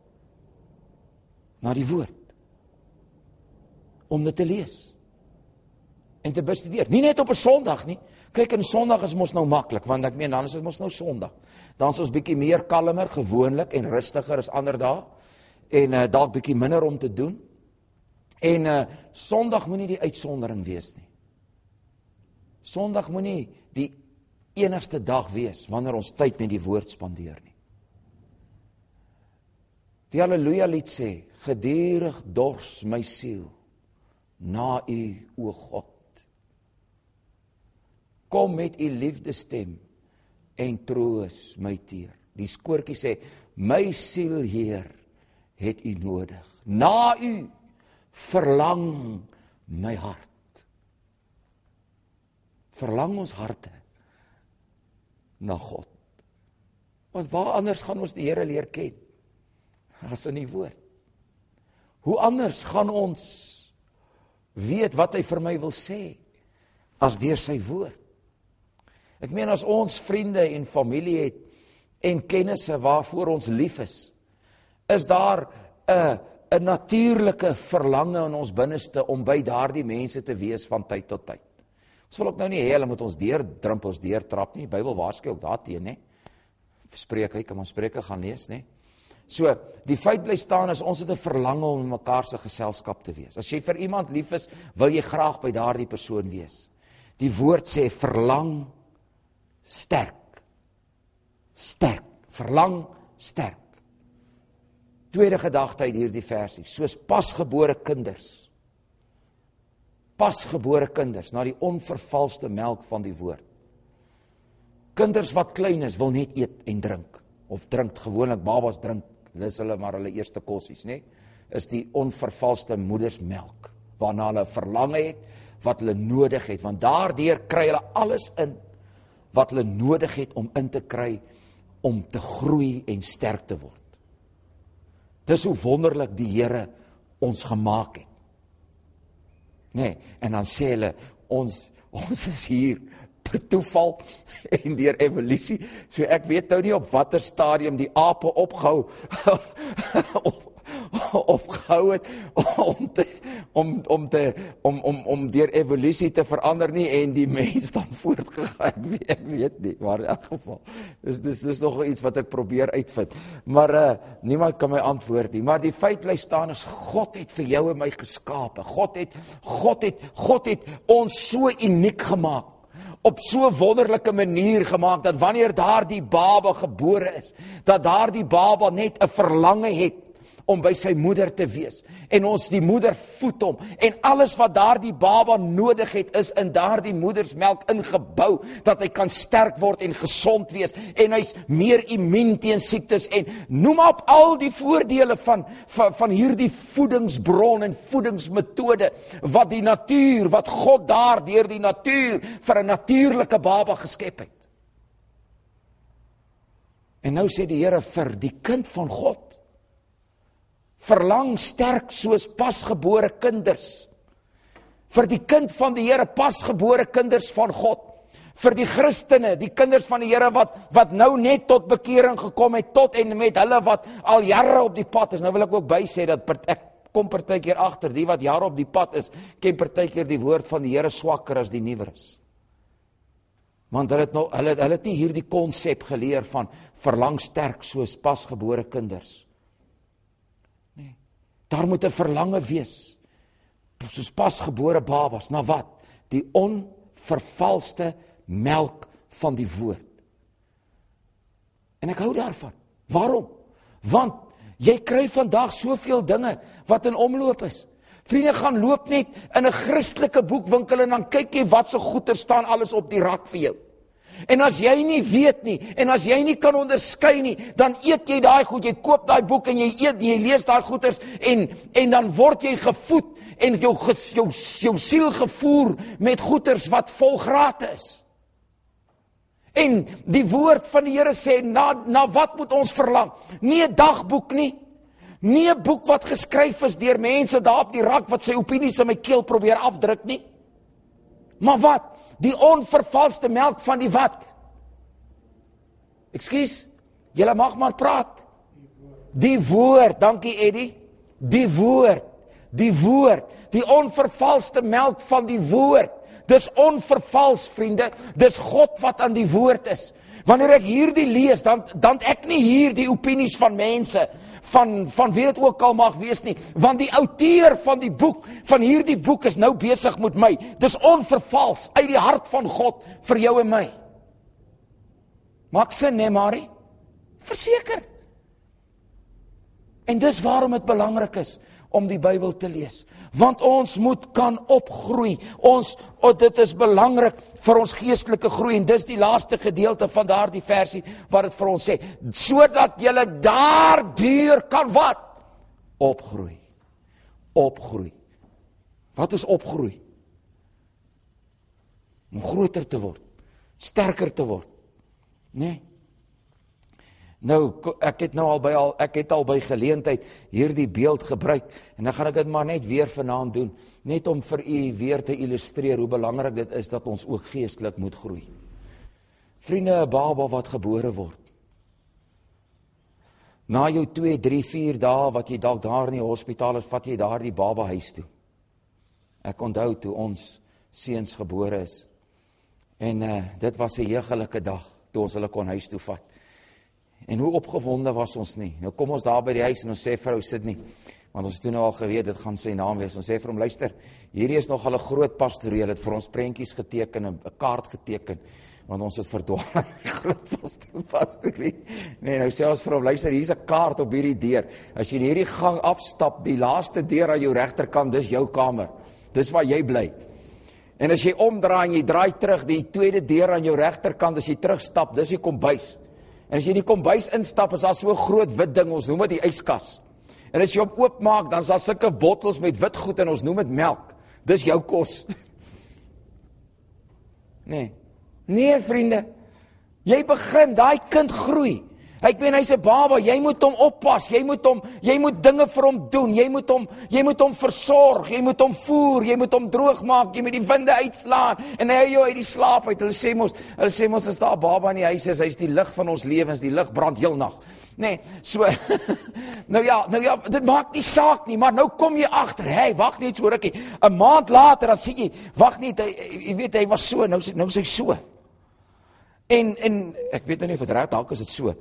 na die woord, om dit te lees en te bestudeer. Nie net op 'n Sondag nie. Kyk, in Sondag is mos nou maklik, want ek meen dan is dit mos nou Sondag. Dan is ons bietjie meer kalmer gewoonlik en rustiger as ander dae en uh, dalk bietjie minder om te doen. En uh, Sondag moenie die uitsondering wees nie. Sondag moenie die enigste dag wees wanneer ons tyd met die woord spandeer nie. Die Halleluja lied sê, gedurig dors my siel na u, o God. Kom met u liefdestem en troos my teer. Die skoortjie sê, my siel, Heer, het u nodig. Na u verlang my hart. Verlang ons harte na God. Want waar anders gaan ons die Here leer ken as in die woord? Hoe anders gaan ons weet wat hy vir my wil sê as deur sy woord? Ek meen, as ons vriende en familie het en kennisse waarvoor ons lief is, is daar 'n 'n natuurlike verlange in ons binneste om by daardie mense te wees van tyd tot tyd. Ons wil ook nou nie hê hulle moet ons deur drempels deurtrap nie. Die Bybel waarsku ook daarteen, né? Spreuke, kan ons Spreuke gaan lees, né? So, die feit bly staan is ons het 'n verlange om in mekaar se geselskap te wees. As jy vir iemand lief is, wil jy graag by daardie persoon wees. Die woord sê verlang sterk. Sterk, verlang sterk. Tweede gedagte uit hierdie versie, soos pasgebore kinders. Pasgebore kinders, na die onvervalste melk van die woord. Kinders wat klein is, wil net eet en drink. Of drink, gewoonlik babas drink, dis hulle maar hulle eerste kossies, nee? Is die onvervalste moedersmelk, waarna hulle verlange het, wat hulle nodig het, want daardeur kry hulle alles in, wat hulle nodig het om in te kry, om te groei en sterk te word. Dis hoe wonderlik die Here ons gemaak het. Nee, en dan sê hulle, ons, ons is hier per toeval en deur evolusie, so ek weet nou nie op watter stadium die ape opgehou op, opgehou het om te om om te om om om deur evolusie te verander nie en die mens dan voortgegaan. Ek weet, ek weet nie, maar in elk geval dis dis dis nog iets wat ek probeer uitvind. Maar uh, niemand kan my antwoord nie. Maar die feit bly staan is God het vir jou en my geskape. God het God het God het ons so uniek gemaak. Op so wonderlike manier gemaak, dat wanneer daar die baba gebore is, dat daar die baba net 'n verlange het om by sy moeder te wees, en ons die moeder voed hom, en alles wat daar die baba nodig het, is in daar die moedersmelk ingebou, dat hy kan sterk word en gesond wees, en hy's meer immuun teen siektes, en noem op al die voordele van, van, van hierdie voedingsbron en voedingsmetode, wat die natuur, wat God daar deur die natuur, vir 'n natuurlike baba geskep het. En nou sê die Here vir die kind van God, verlang sterk soos pasgebore kinders. Vir die kind van die Here, pasgebore kinders van God. Vir die Christene, die kinders van die Here wat wat nou net tot bekering gekom het, tot en met hulle wat al jare op die pad is. Nou wil ek ook by sê dat per, ek kom partykeer agter, die wat jare op die pad is, ken partykeer die woord van die Here swakker as die nuwer is. Want hulle het nou hulle hulle het nie hierdie konsep geleer van verlang sterk soos pasgebore kinders. Daar moet 'n verlange wees, soos pasgebore babas, na wat? Die onvervalste melk van die woord. En ek hou daarvan. Waarom? Want jy kry vandag soveel dinge wat in omloop is. Vriende, gaan loop net in 'n Christelike boekwinkel en dan kyk jy wat so goeder staan alles op die rak vir jou. En as jy nie weet nie, en as jy nie kan onderskei nie, dan eet jy daai goed, jy koop daai boek en jy eet, jy lees daai goeders, en, en dan word jy gevoed, en jou, jou, jou siel gevoer met goeders wat vol graad is. En die woord van die Here sê, na, na wat moet ons verlang? Nie 'n dagboek nie, nie 'n boek wat geskryf is deur mense daar op die rak wat sy opinies in my keel probeer afdruk nie. Maar wat? Die onvervalste melk van die wat? Ekskuus, julle mag maar praat. Die woord, dankie Eddie. Die woord, die woord, die onvervalste melk van die woord. Dis onvervals, vriende. Dis God wat aan die woord is. Wanneer ek hierdie lees, dan dan ek nie hier die opinies van mense, van, van wie dit ook al mag wees nie, want die outeur van die boek, van hierdie boek is nou besig met my. Dis onvervals, uit die hart van God, vir jou en my. Maak sin, nee Marie? Verseker. En dis waarom het belangrik is, om die Bybel te lees. Want ons moet kan opgroei. Ons, oh, dit is belangrik vir ons geestelike groei. En dis die laaste gedeelte van daardie versie, wat het vir ons sê. Sodat julle daardeur kan wat? Opgroei. Opgroei. Wat is opgroei? Om groter te word. Sterker te word. Nee. Nou, ek het nou al by al, ek het al by geleentheid hierdie beeld gebruik, en dan gaan ek dit maar net weer vanaand doen, net om vir u weer te illustreer hoe belangrik dit is dat ons ook geestelik moet groei. Vriende, 'n baba wat gebore word. Na jou twee, drie, vier dae wat jy dalk daar in die hospitaal is, vat jy daar die baba huis toe. Ek onthou toe ons seuns gebore is. En uh, dit was 'n heugелike dag toe ons hulle kon huis toe vat. En hoe opgewonde was ons nie. Nou kom ons daar by die huis en ons sê vir ou Sydney, want ons het toe nou al geweet, dit gaan sy naam wees. Ons sê vir hom, luister, hierdie is nog al 'n groot pastooreel, het vir ons prentjies geteken, 'n kaart geteken, want ons het verdwaal in die groot pastorie. Nee, nou sê ons vir hom, luister, hier is 'n kaart op hierdie deur. As jy hierdie gang afstap, die laaste deur aan jou regterkant, dis jou kamer. Dis waar jy bly. En as jy omdraai en jy draai terug, die tweede deur aan jou regterkant, as jy terugstap, dis die kombuis. En as jy die kombuis instap, is daar so 'n groot wit ding, ons noem dit die yskas. En as jy hom oopmaak, dan is daar sulke bottels met wit goed en ons noem dit melk. Dis jou kos. Nee. Nee, vriende. Jy begin, daai kind groei. Ek meen hy's 'n baba, jy moet hom oppas, jy moet hom, jy moet dinge vir hom doen, jy moet hom, jy moet hom versorg, jy moet hom voer, jy moet hom droog maak, jy moet die winde uitslaan en hy hou jou uit die slaap uit. Hulle sê mos, hulle sê mos as daar 'n baba in die huis is, hy's die lig van ons lewens, die lig brand heel nag. Nee, so nou ja, nou ja, dit maak nie saak nie, maar nou kom jy agter, hey, wag net so rukkie. 'n Maand later dan sien jy, wag net, hy, jy weet hy was so, nou nou sê hy so. En, en, ek weet nou nie of het raad, dalk is het so.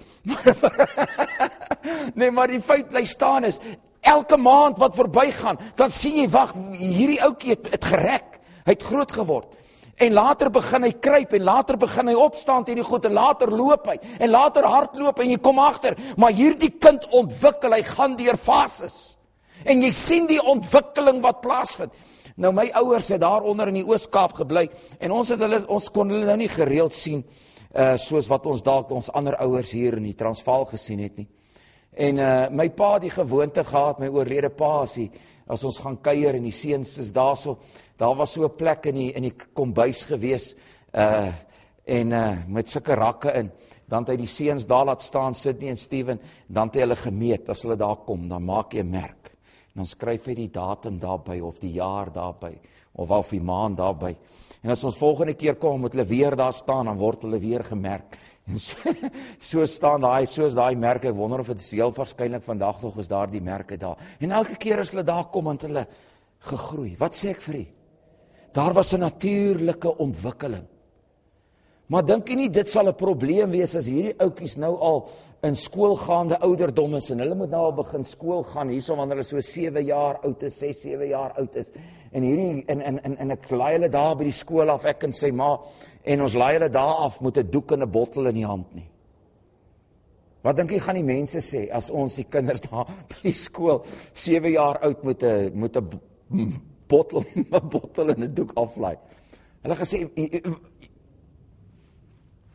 Nee, maar die feit bly staan is, elke maand wat voorbij gaan, dan sien jy, wacht, hierdie oukie het, het gerek, hy het groot geword. En later begin hy kruip, en later begin hy opstaan teen die goed, en later loop hy, en later hardloop, en jy kom agter, maar hierdie kind ontwikkel, hy gaan deur fases. En jy sien die ontwikkeling wat plaasvind. Nou my ouers het daaronder in die Oos-Kaap gebly, en ons, het hulle, ons kon hulle nou nie gereeld sien, Uh, soos wat ons dalk ons ander ouers hier in die Transvaal gesien het nie. En uh, my pa het die gewoonte gehad, my oorlede pa, as, die, as ons gaan kuier en die seuns is daar so, daar was so 'n plek in die, in die kombuis gewees, uh, en uh, met sulke rakke in, dan het hy die seuns daar laat staan, Sydney en Steven, dan het hy hulle gemeet, as hulle daar kom, dan maak hy 'n merk, en dan skryf hy die datum daarby, of die jaar daarby, of of die maand daarby. En as ons volgende keer kom, moet hulle weer daar staan, dan word hulle weer gemerk. En so, so staan daai, soos daai merke, ek wonder of het is heel waarskynlik vandag nog is daar die merke daar. En elke keer as hulle daar kom, het hulle gegroei. Wat sê ek vir u? Daar was 'n natuurlike ontwikkeling. Maar dink jy nie, dit sal 'n probleem wees as hierdie ouetjies nou al in skoolgaande ouderdom is, en hulle moet nou al begin skool gaan, hierso wanneer hulle so sewe jaar oud is, ses, sewe jaar oud is, en hierdie, en, en, en, en ek laai hulle daar by die skool af, ek en sy ma, en ons laai hulle daar af met 'n doek en 'n bottel in die hand nie. Wat dink jy gaan die mense sê, as ons die kinders daar by die skool, sewe jaar oud met 'n met 'n bottel, 'n bottel en 'n doek aflaai? Hulle gesê,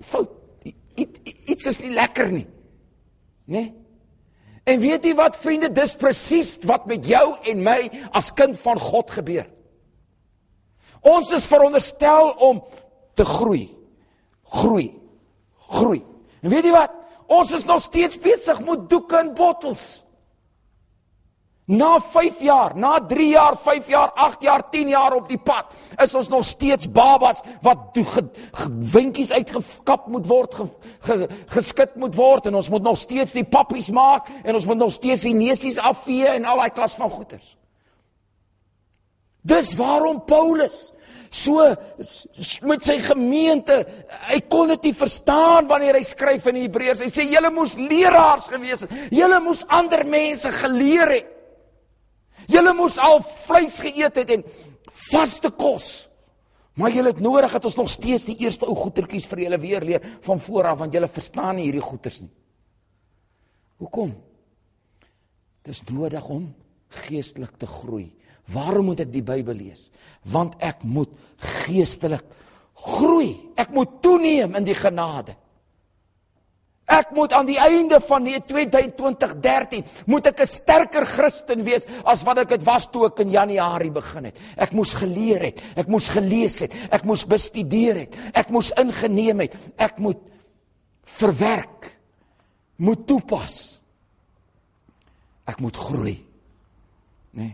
fout. Iets is nie lekker nie. Nee? En weet jy wat, vriende, dis presies wat met jou en my as kind van God gebeur. Ons is veronderstel om te groei. Groei. Groei. En weet jy wat? Ons is nog steeds besig met doeke en bottels. Na vyf jaar, na drie jaar, vyf jaar, agt jaar, tien jaar op die pad, is ons nog steeds babas wat winkies uitgekap moet word, ge, ge, geskit moet word, en ons moet nog steeds die pappies maak, en ons moet nog steeds die neesies afvee, en al die klas van goeders. Dis waarom Paulus so met sy gemeente, hy kon dit nie verstaan wanneer hy skryf in die Hebreërs. Hy sê, julle moes leraars gewees het, julle moes ander mense geleer het. Julle moes al vleis geëet het en vaste kos. Maar julle het nodig dat ons nog steeds die eerste ou goetertjies vir julle weer leer van vooraf, want julle verstaan nie hierdie goeters nie. Hoekom? Dit is nodig om geestelik te groei. Waarom moet ek die Bybel lees? Want ek moet geestelik groei. Ek moet toeneem in die genade. Ek moet aan die einde van die twintig dertien, moet ek 'n sterker Christen wees, as wat ek het was toe ek in Januarie begin het. Ek moes geleer het, ek moes gelees het, ek moes bestudeer het, ek moes ingeneem het, ek moet verwerk, moet toepas. Ek moet groei. Nee.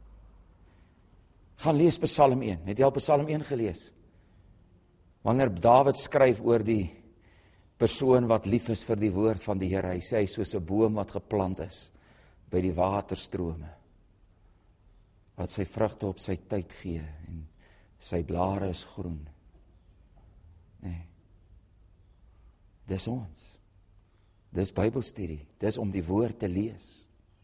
Gaan lees Psalm een. Het jy al Psalm een gelees? Wanneer Dawid skryf oor die persoon wat lief is vir die woord van die Here, hy sê hy is soos 'n boom wat geplant is by die waterstrome, wat sy vrugte op sy tyd gee en sy blare is groen. Nee. Dis ons. Dis Bybelstudie. Dis om die woord te lees.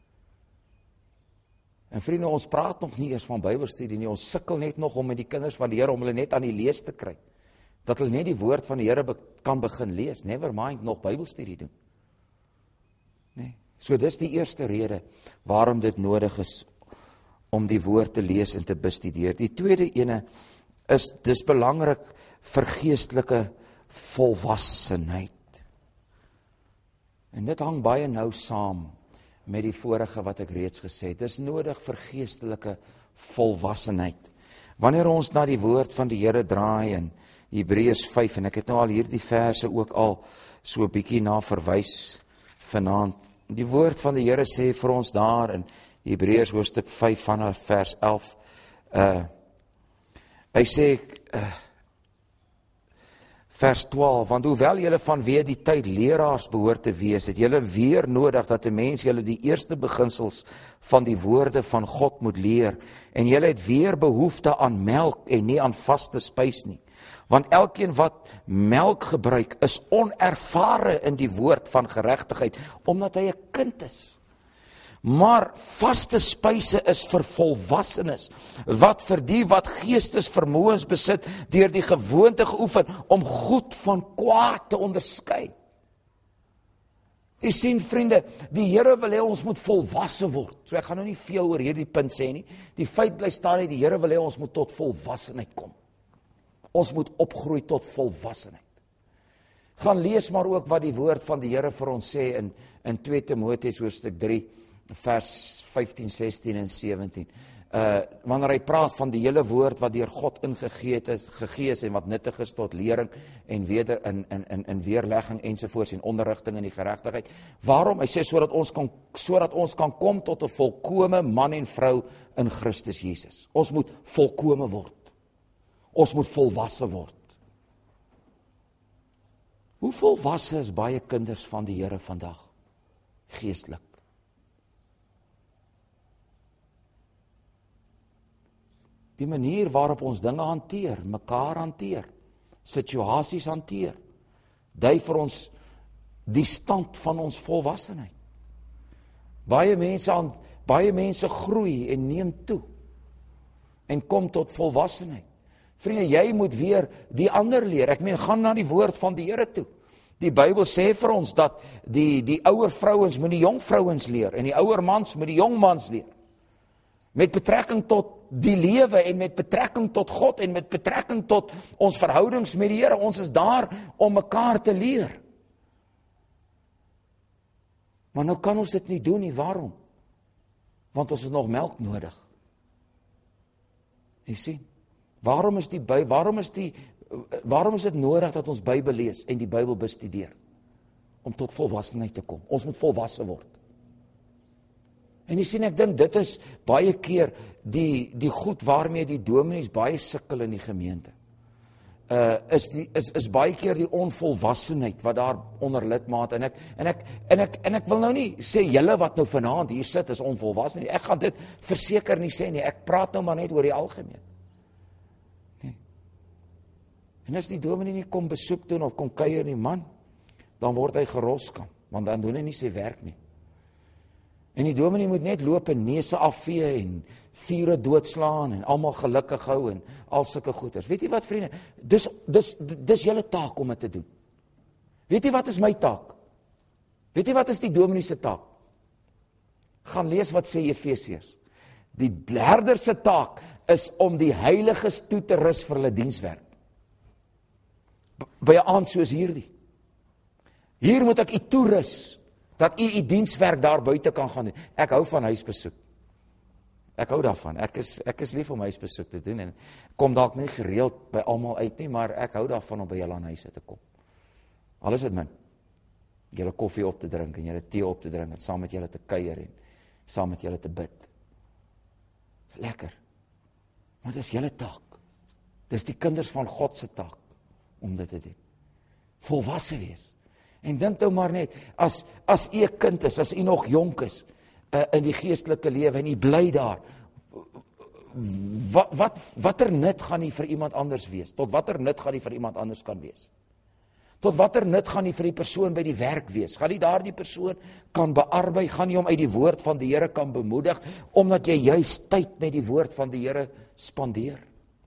En vriende, ons praat nog nie eers van Bybelstudie nie, ons sukkel net nog om met die kinders van die Here, om hulle net aan die lees te kry. Dat hulle net die woord van die Here be- kan begin lees, never mind nog Bybelstudie doen. Nee. So dis die eerste rede waarom dit nodig is om die woord te lees en te bestudeer. Die tweede ene is, dis belangrik vir geestelike volwassenheid. En dit hang baie nou saam met die vorige wat ek reeds gesê het. Dis nodig vir geestelike volwassenheid. Wanneer ons na die woord van die Here draai in Hebreërs vyf, en ek het nou al hierdie verse ook al so 'n bietjie na verwys vanaand. Die woord van die Here sê vir ons daar in Hebreërs hoofstuk vyf vanaf vers elf, uh, hy sê, uh, vers twaalf, want hoewel julle vanweë die tyd leraars behoort te wees, het julle weer nodig dat 'n mens julle die eerste beginsels van die woorde van God moet leer, en julle het weer behoefte aan melk en nie aan vaste spys nie. Want elkeen wat melk gebruik is onervare in die woord van geregtigheid, omdat hy 'n kind is. Maar vaste spyse is vir volwassenes, wat vir die wat geestesvermoëns besit, deur die gewoonte geoefen om goed van kwaad te onderskei. Jy sien, vriende, die Here wil hê ons moet volwasse word. So ek gaan nou nie veel oor hierdie punt sê nie. Die feit bly staan nie, die Here wil hê ons moet tot volwassenheid kom. Ons moet opgroei tot volwassenheid. Gaan lees maar ook wat die woord van die Here vir ons sê in, in twee Timoteus hoofstuk drie, vers vyftien, sestien en sewentien. Uh, wanneer hy praat van die hele woord wat deur God ingegee is, gegee is en wat nuttig is tot lering en weder in, in, in, in weerlegging ensovoorts en onderrigting in die geregtigheid. Waarom? Hy sê sodat ons kan, sodat ons kan kom tot 'n volkome man en vrou in Christus Jesus. Ons moet volkome word. Ons moet volwasse word. Hoe volwasse is baie kinders van die Here vandag? Geestelik. Die manier waarop ons dinge hanteer, mekaar hanteer, situasies hanteer, dui vir ons die stand van ons volwassenheid. Baie mense, aan, baie mense groei en neem toe en kom tot volwassenheid. Vriende, jy moet weer die ander leer. Ek meen, gaan na die woord van die Here toe. Die Bybel sê vir ons dat die, die ouer vrouens moet die jong vrouens leer en die ouer mans moet die jong mans leer. met betrekking tot die lewe en met betrekking tot God en met betrekking tot ons verhoudings met die Here. Ons is daar om mekaar te leer. Maar nou kan ons dit nie doen nie, waarom? Want ons het nog melk nodig. Jy sien, waarom is die Bybel, waarom is die waarom is dit nodig dat ons Bybel lees en die Bybel bestudeer? Om tot volwassenheid te kom. Ons moet volwasse word. En jy sien, ek dink dit is baie keer die die goed waarmee die dominees baie sukkel in die gemeente. Uh, is, die, is, is baie keer die onvolwassenheid wat daar onder lidmate, en ek, en, ek, en, ek, en ek wil nou nie sê, julle wat nou vanaand hier sit is onvolwassen nie, ek gaan dit verseker nie sê nie, ek praat nou maar net oor die algemeen. Nee. En as die dominee nie kom besoek doen of kom kuier nie, man, dan word hy geroskam, want dan doen hy nie sy werk nie. En die dominee moet net loop en neuse afvee en vure doodslaan en almal gelukkig hou en al sulke goeders. Weet jy wat, vriende? Dis dis dis julle taak om dit te doen. Weet jy wat is my taak? Weet jy wat is die dominee se taak? Gaan lees wat sê Efesiërs. Die herder se taak is om die heiliges toe te rus vir hulle dienswerk. By 'n aand soos hierdie. Hier moet ek u toerus dat u u dienswerk daar buite kan gaan doen. Ek hou van huisbesoek. Ek hou daarvan. Ek is ek is lief om huisbesoek te doen en kom dalk nie gereeld by almal uit nie, maar ek hou daarvan om by julle aan huise te kom. Al is dit min. Julle koffie op te drink en julle tee op te drink en saam met julle te kuier en saam met julle te bid. Lekker. Maar dit is julle taak. Dis die kinders van God se taak om dit te doen. Volwasse wees. En dink nou maar net, as as u 'n kind is, as u nog jonk is, uh, in die geestelike lewe en u bly daar, wat wat watter nut gaan u vir iemand anders wees? Tot watter nut gaan u vir iemand anders kan wees? Tot watter nut gaan u vir die persoon by die werk wees? Gaan u daardie persoon kan bearbei? Gaan u hom uit die woord van die Here kan bemoedig, omdat jy juis tyd met die woord van die Here spandeer?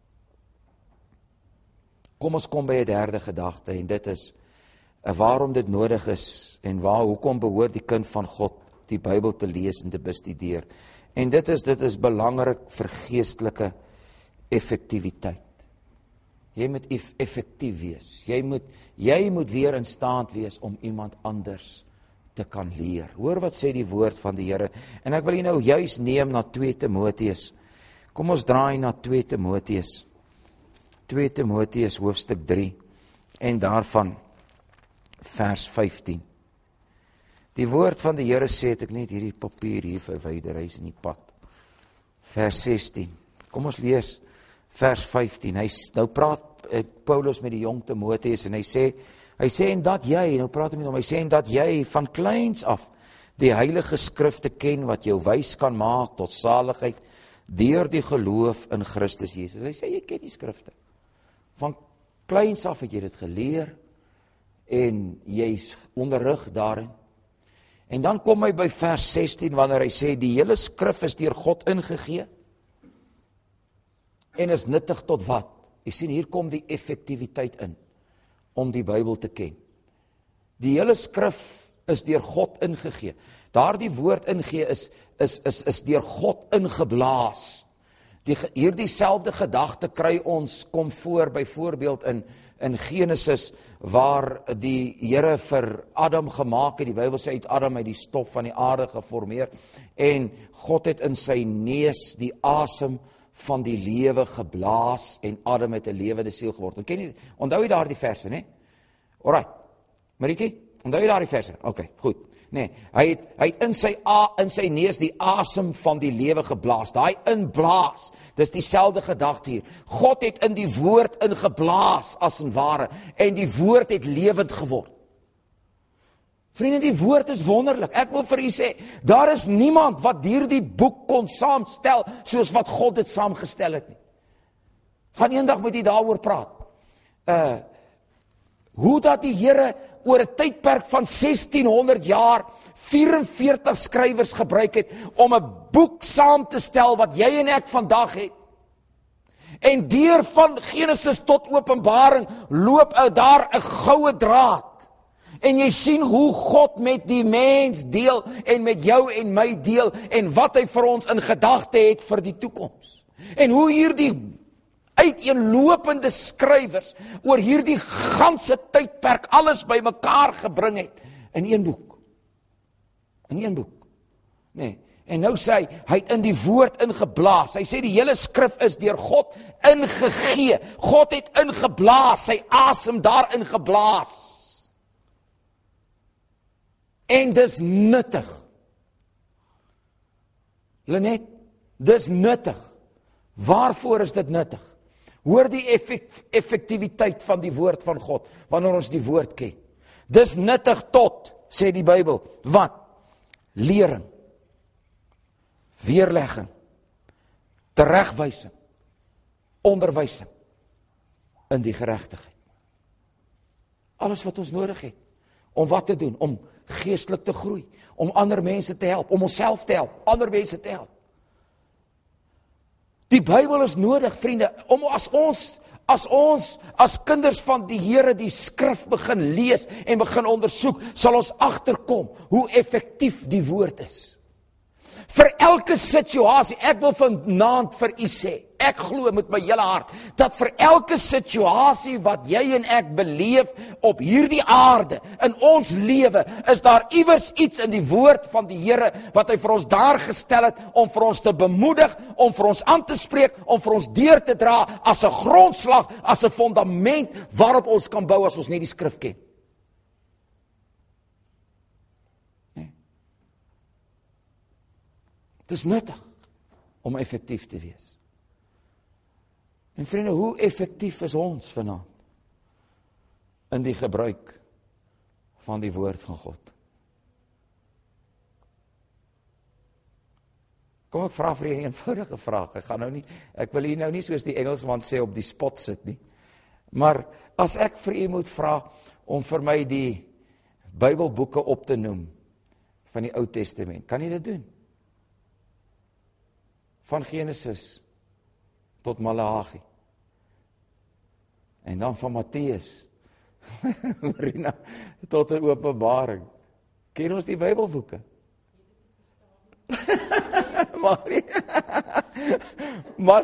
Kom ons kom by 'n derde gedagte, en dit is waarom dit nodig is en waar, hoekom behoort die kind van God die Bybel te lees en te bestudeer. En dit is, dit is belangrik vir geestelike effektiwiteit. Jy moet effektief wees. Jy moet, jy moet weer in staat wees om iemand anders te kan leer. Hoor wat sê die woord van die Here. En ek wil jy nou juist neem na twee Timoteus. Kom ons draai na twee Timoteus. twee Timoteus hoofstuk drie en daarvan vers vyftien. Die woord van die Here sê, het ek net hierdie papier hier verwyder, hy is in die pad. Vers sestien. Kom ons lees vers vyftien. Hy nou praat Paulus met die jong Timoteus en hy sê, hy sê en dat jy, nou praat hy met hom, hy sê en dat jy van kleins af die heilige skrifte ken wat jou wys kan maak tot saligheid deur die geloof in Christus Jesus. Hy sê jy ken die skrifte. Van kleins af het jy dit geleer en jy is onderrig daarin. En dan kom hy by vers sestien wanneer hy sê die hele skrif is deur God ingegee en is nuttig tot wat? Jy sien, hier kom die effektiwiteit in om die Bybel te ken. Die hele skrif is deur God ingegee. Daardie woord ingee is is is is deur God ingeblaas. Die hierdie selfde gedagte kry ons kom voor byvoorbeeld in in Genesis waar die Here vir Adam gemaak het. Die Bybel sê uit Adam uit die stof van die aarde geformeer en God het in sy neus die asem van die lewe geblaas en Adam het 'n lewende siel geword. En ken jy, onthou jy daardie verse, né? Alright. Marieke, onthou jy daardie verse? Okay, goed. Nee, hy het hy het in sy in sy neus die asem van die lewe geblaas. Daai inblaas, dis dieselfde gedagte hier. God het in die woord ingeblaas as en ware en die woord het lewend geword. Vriende, die woord is wonderlik. Ek wil vir u sê, daar is niemand wat hierdie boek kon saamstel soos wat God dit saamgestel het nie. Gaan eendag met u daaroor praat. Uh hoe dat die Here oor 'n tydperk van sestien honderd jaar vyf-en-veertig skrywers gebruik het om 'n boek saam te stel wat jy en ek vandag het. En deur van Genesis tot Openbaring loop daar 'n goue draad. En jy sien hoe God met die mens deel en met jou en my deel en wat hy vir ons in gedagte het vir die toekoms. En hoe hierdie uiteenlopende skrywers oor hierdie ganse tydperk alles bymekaar gebring het in een boek. In een boek. Nee. En nou sê hy, hy het in die woord ingeblaas. Hy sê die hele skrif is deur God ingegee. God het ingeblaas, sy asem daarin geblaas. En dis nuttig. Lenet, dis nuttig. Waarvoor is dit nuttig? Hoor die effect, effektiwiteit van die woord van God, wanneer ons die woord ken. Dis nuttig tot, sê die Bybel, wat? Lering, weerlegging, teregwysing, onderwysing in die geregtigheid. Alles wat ons nodig het, om wat te doen? Om geestelik te groei, om ander mense te help, om onsself te help, ander mense te help. Die Bybel is nodig, vriende, om as ons, as ons, as kinders van die Here die skrif begin lees en begin ondersoek, sal ons agterkom hoe effektief die woord is. Vir elke situasie, ek wil vanaand vir u sê, ek glo met my hele hart, dat vir elke situasie wat jy en ek beleef op hierdie aarde, in ons lewe, is daar iewers iets in die woord van die Here, wat hy vir ons daar gestel het, om vir ons te bemoedig, om vir ons aan te spreek, om vir ons deur te dra, as 'n grondslag, as 'n fundament, waarop ons kan bou, as ons nie die skrif ken. Het is nuttig om effektief te wees. En vriende, hoe effektief is ons vanaand in die gebruik van die woord van God? Kom ek vra vir u 'n eenvoudige vraag. Ek gaan nou nie, ek wil hier nou nie soos die Engelsman sê op die spot sit nie. Maar as ek vir u moet vra om vir my die Bybelboeke op te noem van die Ou Testament, kan u dit doen? Van Genesis tot Maleagi. En dan van Matteus, Marina, tot 'n Openbaring. Ken ons die Bybelboeke? maar, maar,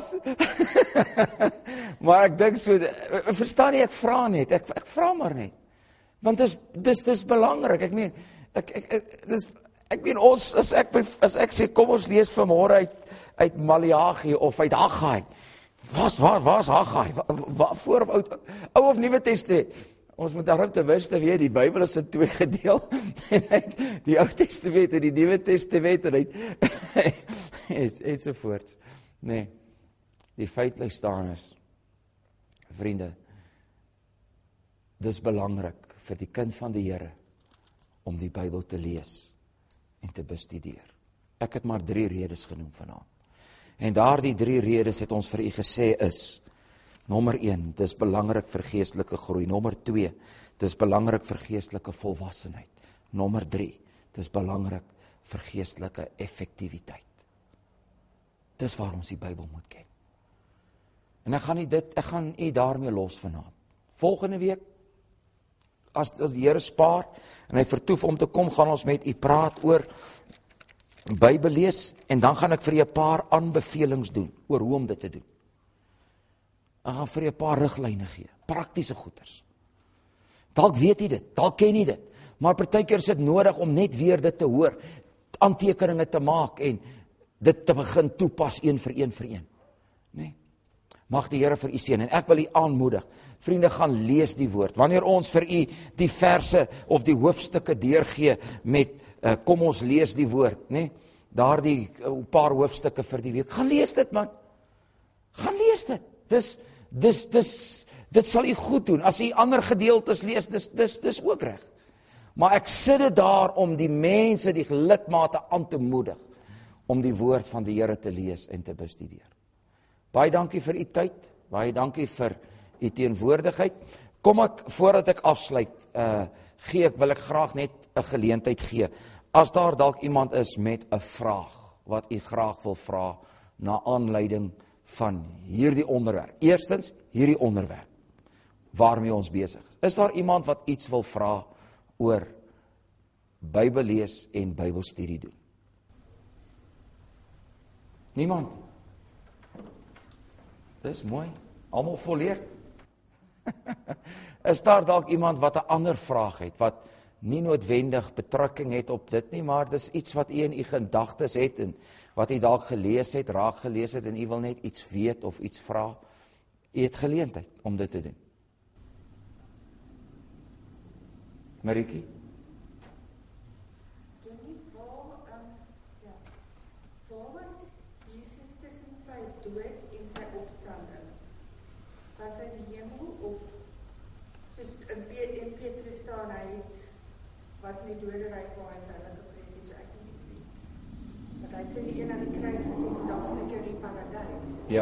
maar ek dink so, verstaan nie, ek vra net, ek, ek vra maar net. Want dis, dis, dis belangrik, ek meen, ek, ek, ek, dis, ek meen ons, as ek, as ek sê, kom ons lees vanmôre uit, uit Maleagi of uit Haggai. Wat, waar, waar is Haggai? Waarvoor of oud, ou of Nuwe Testament? Ons moet daarom ten minste weet, die Bybel is in twee gedeel. Die Ou Testament en die Nuwe Testament en uit ensovoorts. Nee, die feit bly staan is, vriende, dis belangrik vir die kind van die Here om die Bybel te lees en te bestudeer. Ek het maar drie redes genoem vanaand. En daardie drie redes het ons vir u gesê is, nommer een, dis belangrik vir geestelike groei. Nommer twee, dis belangrik vir geestelike volwassenheid. Nommer drie, dis belangrik vir geestelike effektiwiteit. Dis waar ons die Bybel moet ken. En ek gaan nie dit, ek gaan u daarmee los vanaand. Volgende week, as die Here spaar, en hy vertoef om te kom, gaan ons met u praat oor Bybel lees, en dan gaan ek vir u 'n paar aanbevelings doen, oor hoe om dit te doen. Ek gaan vir u 'n paar riglyne gee, praktiese goeders. Dalk weet u dit, dalk ken u dit, maar partykeer is dit nodig om net weer dit te hoor, aantekeninge te maak, en dit te begin toepas, een vir een vir een. Nee. Mag die Here vir u seën, en ek wil u aanmoedig, vriende, gaan lees die woord. Wanneer ons vir u die verse of die hoofstukke deurgee met uh, kom ons lees die woord, nee, daar die uh, paar hoofstukke vir die week, gaan lees dit man, gaan lees dit, dis, dis, dis, dit sal u goed doen, as u ander gedeeltes lees, dis, dis, dis ook reg, maar ek sit dit daar om die mense, die lidmate aan te moedig, om die woord van die Here te lees en te bestudeer. Baie dankie vir u tyd, baie dankie vir u teenwoordigheid. Kom ek, voordat ek afsluit, uh, gee ek, wil ek graag net 'n geleentheid gee. As daar dalk iemand is met 'n vraag, wat u graag wil vra, na aanleiding van hierdie onderwerp. Eerstens, hierdie onderwerp, waarmee ons besig is. Is daar iemand wat iets wil vra, oor Bybel lees en Bybelstudie doen? Niemand. Dis mooi. Almal volleerd. Is daar dalk iemand wat 'n ander vraag het, wat nie noodwendig betrekking het op dit nie, maar dis iets wat u in u gedagtes het, en wat u dalk gelees het, raak gelees het, en u wil net iets weet of iets vra. U het geleentheid om dit te doen. Marieke? Was in die doderyk waar hy vir hulle gepreek het, so ek nie. Want hy het vir die een aan die kruis gesê, vandag snik jou in die paradys. Ja.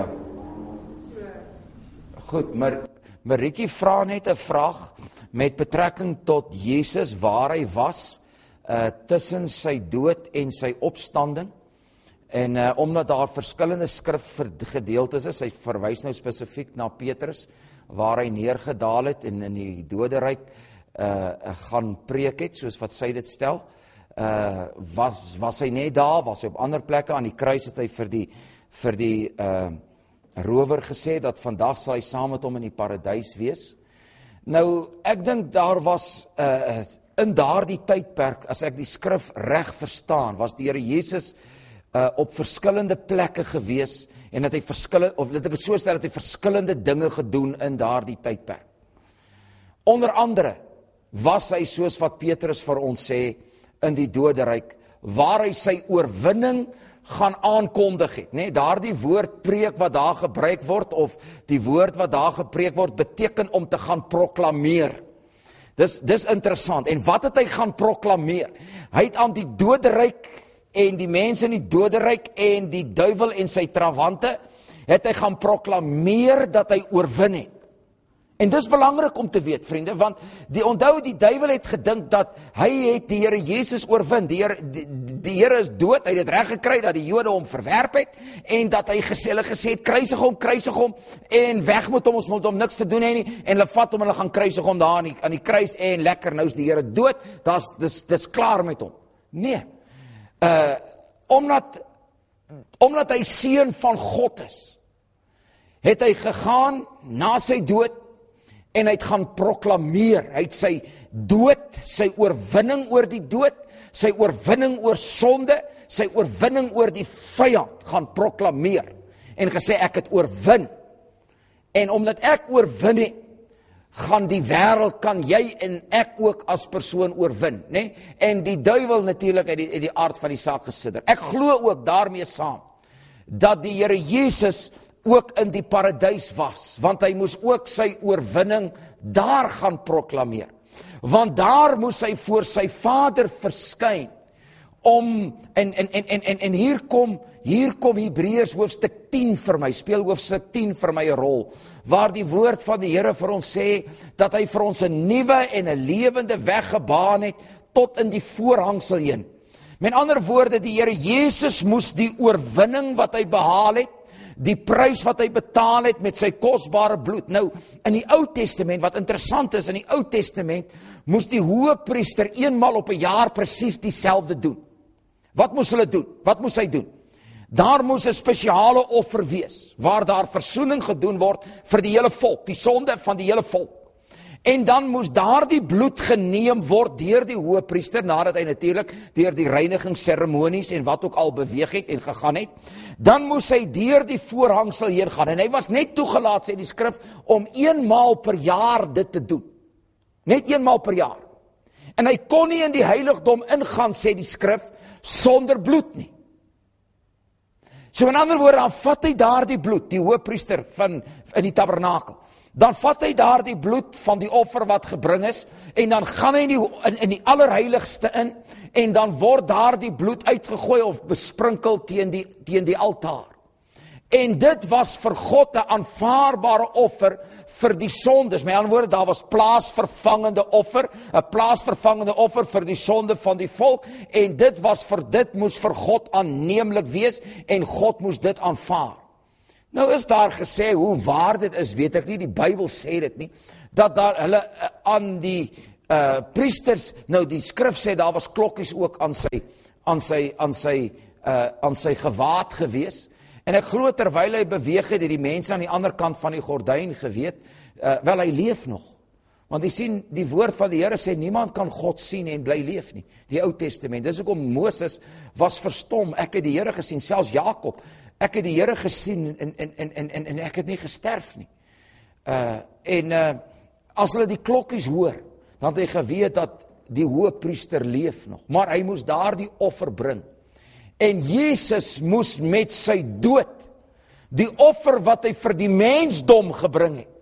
So. Goed, maar Marieke vra net 'n vraag met betrekking tot Jesus, waar hy was, uh, tussen sy dood en sy opstanding. En uh, omdat daar verskillende skrifgedeeltes is, hy verwys nou spesifiek na Petrus, waar hy neergedaal het en in die doderyk Uh, gaan preek het, soos wat sy dit stel, uh, was, was hy net daar, was hy op ander plekke, aan die kruis het hy vir die, vir die uh, rower gesê, dat vandag sal hy saam met hom in die paradys wees. Nou, ek dink daar was, uh, in daardie tydperk, as ek die skrif reg verstaan, was die Here Jesus uh, op verskillende plekke gewees, en dat hy verskillende, of dat ek het so stel, dat hy verskillende dinge gedoen in daardie tydperk. Onder andere, was hy soos wat Petrus vir ons sê, in die doderyk, waar hy sy oorwinning gaan aankondig het. Nee, daardie woord preek wat daar gebruik word, of die woord wat daar gepreek word, beteken om te gaan proklameer. Dis, dis interessant. En wat het hy gaan proklameer? Hy het aan die doderyk, en die mense in die doderyk, en die duiwel en sy trawante, het hy gaan proklameer dat hy oorwin het. En dis belangrik om te weet, vriende, want die onthou die duiwel het gedink dat hy het die Here Jesus oorwin. Die Here die, die Here is dood, hy het dit reg gekry dat die Jode hom verwerp het, en dat hy gesê, hulle gesê het, kruisig hom, kruisig hom, en weg moet hom, ons moet hom niks te doen hê nie, en hulle vat hom, hulle gaan kruisig hom daar aan die, aan die kruis, en lekker, nou is die Here dood, dis, dis, dis klaar met hom. Nee, uh, omdat, omdat hy seun van God is, het hy gegaan na sy dood, en hy het gaan proklameer, hy het sy dood, sy oorwinning oor die dood, sy oorwinning oor sonde, sy oorwinning oor die vyand gaan proklameer, en gesê ek het oorwin, en omdat ek oorwin het, gaan die wêreld, kan jy en ek ook as persoon oorwin, nee? En die duiwel natuurlik uit die, uit die aard van die saak gesidder. Ek glo ook daarmee saam, dat die Here Jesus ook in die paradys was, want hy moes ook sy oorwinning daar gaan proklameer, want daar moes hy voor sy Vader verskyn, om, en, en, en, en, en hier kom, hier kom Hebreërs hoofstuk tien vir my, speel hoofstuk tien vir my 'n rol, waar die woord van die Here vir ons sê, dat hy vir ons 'n nuwe en 'n lewende weg gebaan het, tot in die voorhangsel heen. Met ander woorde, die Here Jesus moes die oorwinning wat hy behaal het, die prys wat hy betaal het met sy kosbare bloed. Nou, in die Ou Testament, wat interessant is, in die Ou Testament, moes die hoëpriester eenmal op 'n jaar presies dieselfde doen. Wat moes hulle doen? Wat moes hy doen? Daar moes 'n spesiale offer wees, waar daar versoening gedoen word vir die hele volk, die sonde van die hele volk. En dan moes daardie bloed geneem word deur die hoëpriester, nadat hy natuurlik deur die reinigingsseremonies en wat ook al beweeg het en gegaan het. Dan moes hy deur die voorhangsel heen gaan, en hy was net toegelaat, sê die skrif, om eenmaal per jaar dit te doen. Net eenmaal per jaar. En hy kon nie in die heiligdom ingaan, sê die skrif, sonder bloed nie. So in ander woorde, dan vat hy daardie bloed, die hoëpriester van in die tabernakel. Dan vat hy daar die bloed van die offer wat gebring is, en dan gaan hy in die, in, in die allerheiligste in, en dan word daar die bloed uitgegooi of besprinkel teen die, teen die altaar. En dit was vir God 'n aanvaarbare offer vir die sondes. Met ander woorde, daar was plaasvervangende offer, 'n plaasvervangende offer vir die sonde van die volk, en dit was vir dit moes vir God aanneemlik wees, en God moes dit aanvaar. Nou is daar gesê, hoe waar dit is, weet ek nie, die Bybel sê dit nie, dat daar hulle aan die, uh, priesters, nou die skrif sê, daar was klokkies ook aan sy, aan sy, aan sy, uh, aan sy gewaad gewees, en ek glo terwyl hy beweeg het, het die mense aan die ander kant van die gordyn geweet, uh, wel hy leef nog, want jy sien, die woord van die Here sê, niemand kan God sien en bly leef nie, die Ou Testament, dis hoekom Moses was verstom, ek het die Here gesien, selfs Jakob, ek het die Here gesien, en, en, en, en, en ek het nie gesterf nie, uh, en uh, as hulle die klokkies hoor, dan het hy geweet dat die hoëpriester leef nog, maar hy moes daar die offer bring, en Jesus moes met sy dood, die offer wat hy vir die mensdom gebring het,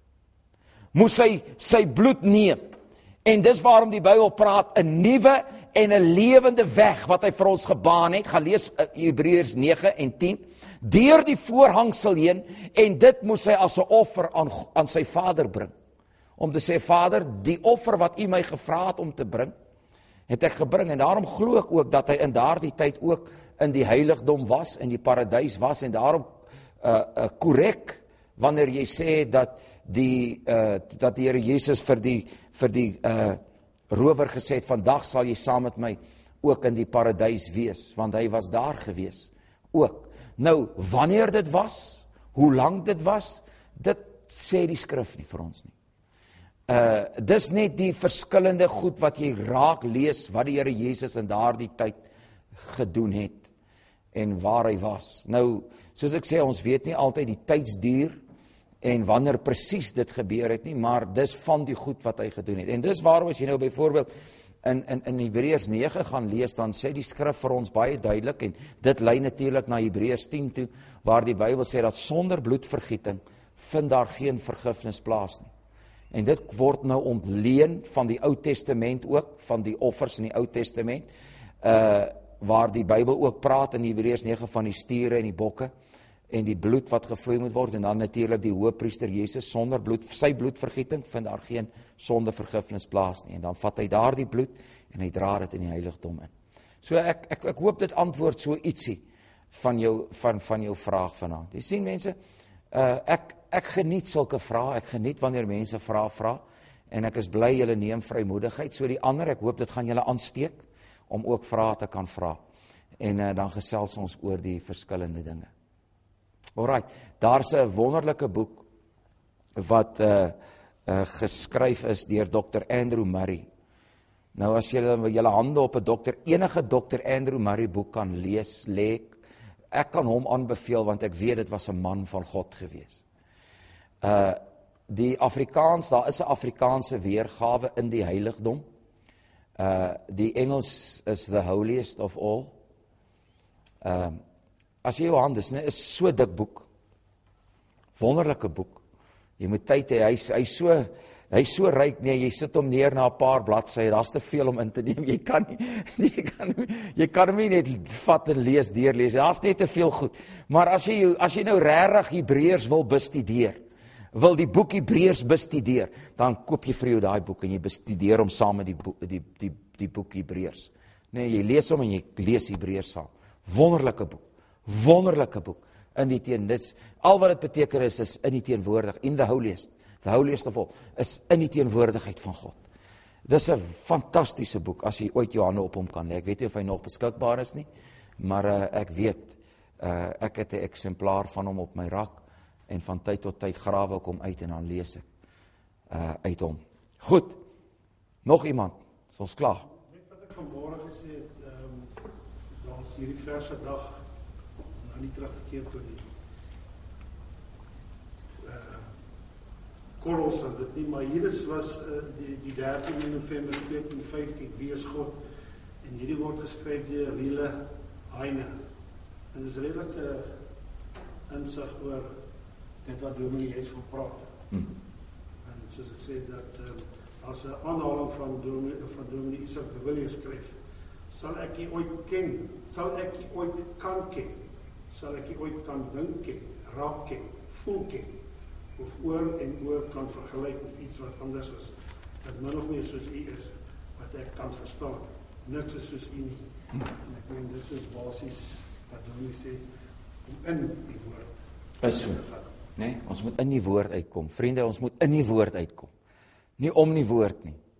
moes hy sy bloed neem, en dis waarom die Bybel praat, 'n nuwe en 'n lewende weg, wat hy vir ons gebaan het, gaan lees Hebreërs nege en tien, deur die voorhangsel heen, en dit moes hy as 'n offer aan, aan sy Vader bring, om te sê, Vader, die offer wat u my gevra het om te bring, het ek gebring, en daarom glo ek ook, dat hy in daardie tyd ook in die heiligdom was, in die paradys was, en daarom korrek, uh, uh, wanneer jy sê, dat die, uh, dat die Here Jesus vir die, vir die uh, rower gesê het, vandag sal jy saam met my ook in die paradys wees, want hy was daar gewees, ook. Nou, wanneer dit was, hoe lang dit was, dit sê die skrif nie vir ons nie. Uh, dis net die verskillende goed wat jy raak lees, wat die Here Jesus in daardie tyd gedoen het, en waar hy was. Nou, soos ek sê, ons weet nie altyd die tydsduur, en wanneer presies dit gebeur het nie, maar dis van die goed wat hy gedoen het. En dis waarom as jy nou byvoorbeeld in, in, in Hebreërs nege gaan lees, dan sê die skrif vir ons baie duidelik, en dit lei natuurlik na Hebreërs tien toe, waar die Bybel sê dat sonder bloedvergieting vind daar geen vergifnis plaas nie. En dit word nou ontleen van die Ou Testament ook, van die offers in die Ou Testament, uh, waar die Bybel ook praat in Hebreërs nege van die stiere en die bokke, en die bloed wat gevloei moet word, en dan natuurlik die hoëpriester Jesus, sonder bloed, sy bloedvergieting, vind daar geen sondevergifnis plaas nie, en dan vat hy daar die bloed, en hy dra dit in die heiligdom in. So ek, ek, ek hoop dit antwoord so ietsie, van jou, van, van jou vraag vanaand. Jy sien mense, uh, ek, ek geniet sulke vrae, ek geniet wanneer mense vrae vra, en ek is bly julle neem vrymoedigheid, so die ander, ek hoop dit gaan julle aansteek, om ook vrae te kan vra, en uh, dan gesels ons oor die verskillende dinge. Alright, daar's 'n wonderlike boek wat uh, uh, geskryf is deur dokter Andrew Murray. Nou as julle julle hande op 'n dokter, enige dokter Andrew Murray boek kan lees, lê, ek kan hom aanbeveel, want ek weet dit was 'n man van God gewees. Uh, die Afrikaans, daar is 'n Afrikaanse weergawe in die heiligdom. Uh, die Engels is the holiest of all. Uh, As jy jou hand is, is so dik boek, wonderlike boek, jy moet tyd hê, hy, hy so, hy so ryk, nee, jy sit hom neer na 'n paar bladsye, daar's te veel om in te neem, jy kan nie, jy kan, jy kan hom nie net vat en lees, deurlees, daar's net te veel goed, maar as jy, as jy nou regtig Hebreërs wil bestudeer, wil die boek Hebreërs bestudeer, dan koop jy vir jou daai boek, en jy bestudeer hom saam met die, boek, die, die, die boek Hebreërs, nee, jy lees hom en jy lees Hebreërs saam, wonderlike boek, wonderlike boek, in die teen, dis, al wat dit beteken is, is in die teenwoordig, in the holiest, the holiest of all, is in die teenwoordigheid van God. Dis 'n fantastiese boek, as jy ooit jou hande op hom kan lê, ek weet nie of hy nog beskikbaar is nie, maar uh, ek weet, uh, ek het 'n eksemplaar van hom op my rak, en van tyd tot tyd grawe ek hom uit, en dan lees ek uh, uit hom. Goed, nog iemand, is ons klaar? Net wat ek vanmôre gesê het, um, daar's hierdie verse dag, nie teruggekeer tot die uh, Kolosse, dit nie, maar hier is was uh, die, die dertiende November veertien vyftien, wie is God, en hierdie word geskryf deur Riele Heine, en dit is redelijk uh, insig oor dit wat Dominee juist van praat, hmm. en soos ek sê, dat uh, as 'n aanhaling van Dominee, van Dominee Isak de Villiers skryf, sal ek jy ooit ken, sal ek jy ooit kan ken, sal ek jy ooit kan dink ken, raak ken, voel ken, of oor en oor kan vergelyk met iets wat anders is, dat min of meer soos u is, wat ek kan verstaan, niks is soos u nie, en ek meen, dit is basis, wat Dominee sê, om in die woord is so, nee, ons moet in die woord uitkom, vriende, ons moet in die woord uitkom, nie om die woord nie,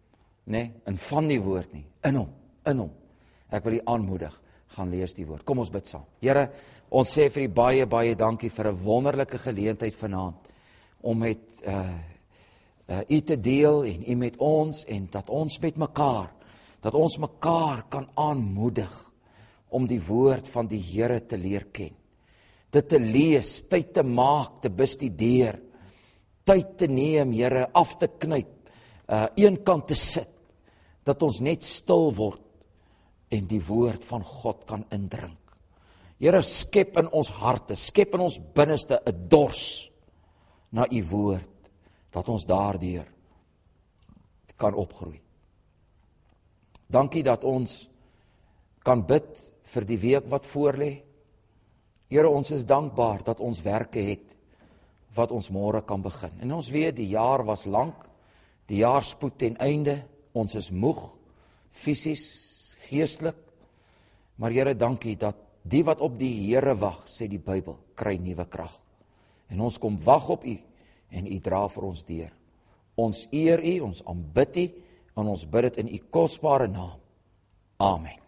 Nee, en van die woord nie, in hom, in hom. Ek wil u aanmoedig, gaan lees die woord. Kom ons bid saam. Here, ons sê vir u baie, baie dankie vir 'n wonderlike geleentheid vanaand, om met uh, uh, u te deel, en u met ons, en dat ons met mekaar, dat ons mekaar kan aanmoedig, om die woord van die Here te leer ken. Dit te lees, tyd te maak, te bestudeer, tyd te neem, Here, af te knyp, uh, een kant te sit, dat ons net stil word, en die woord van God kan indrink. Here, skep in ons harte, skep in ons binneste 'n dors na u woord, dat ons daardeur kan opgroei. Dankie dat ons kan bid vir die week wat voorlê. Here, ons is dankbaar dat ons werke het wat ons môre kan begin. En ons weet, die jaar was lank, die jaar spoed ten einde, ons is moeg, fisies, geestelik, maar Here, dankie dat die wat op die Here wag, sê die Bybel, kry nuwe krag. En ons kom wag op u, en u dra vir ons deur. Ons eer u, ons aanbid u, en ons bid dit in u kosbare naam. Amen.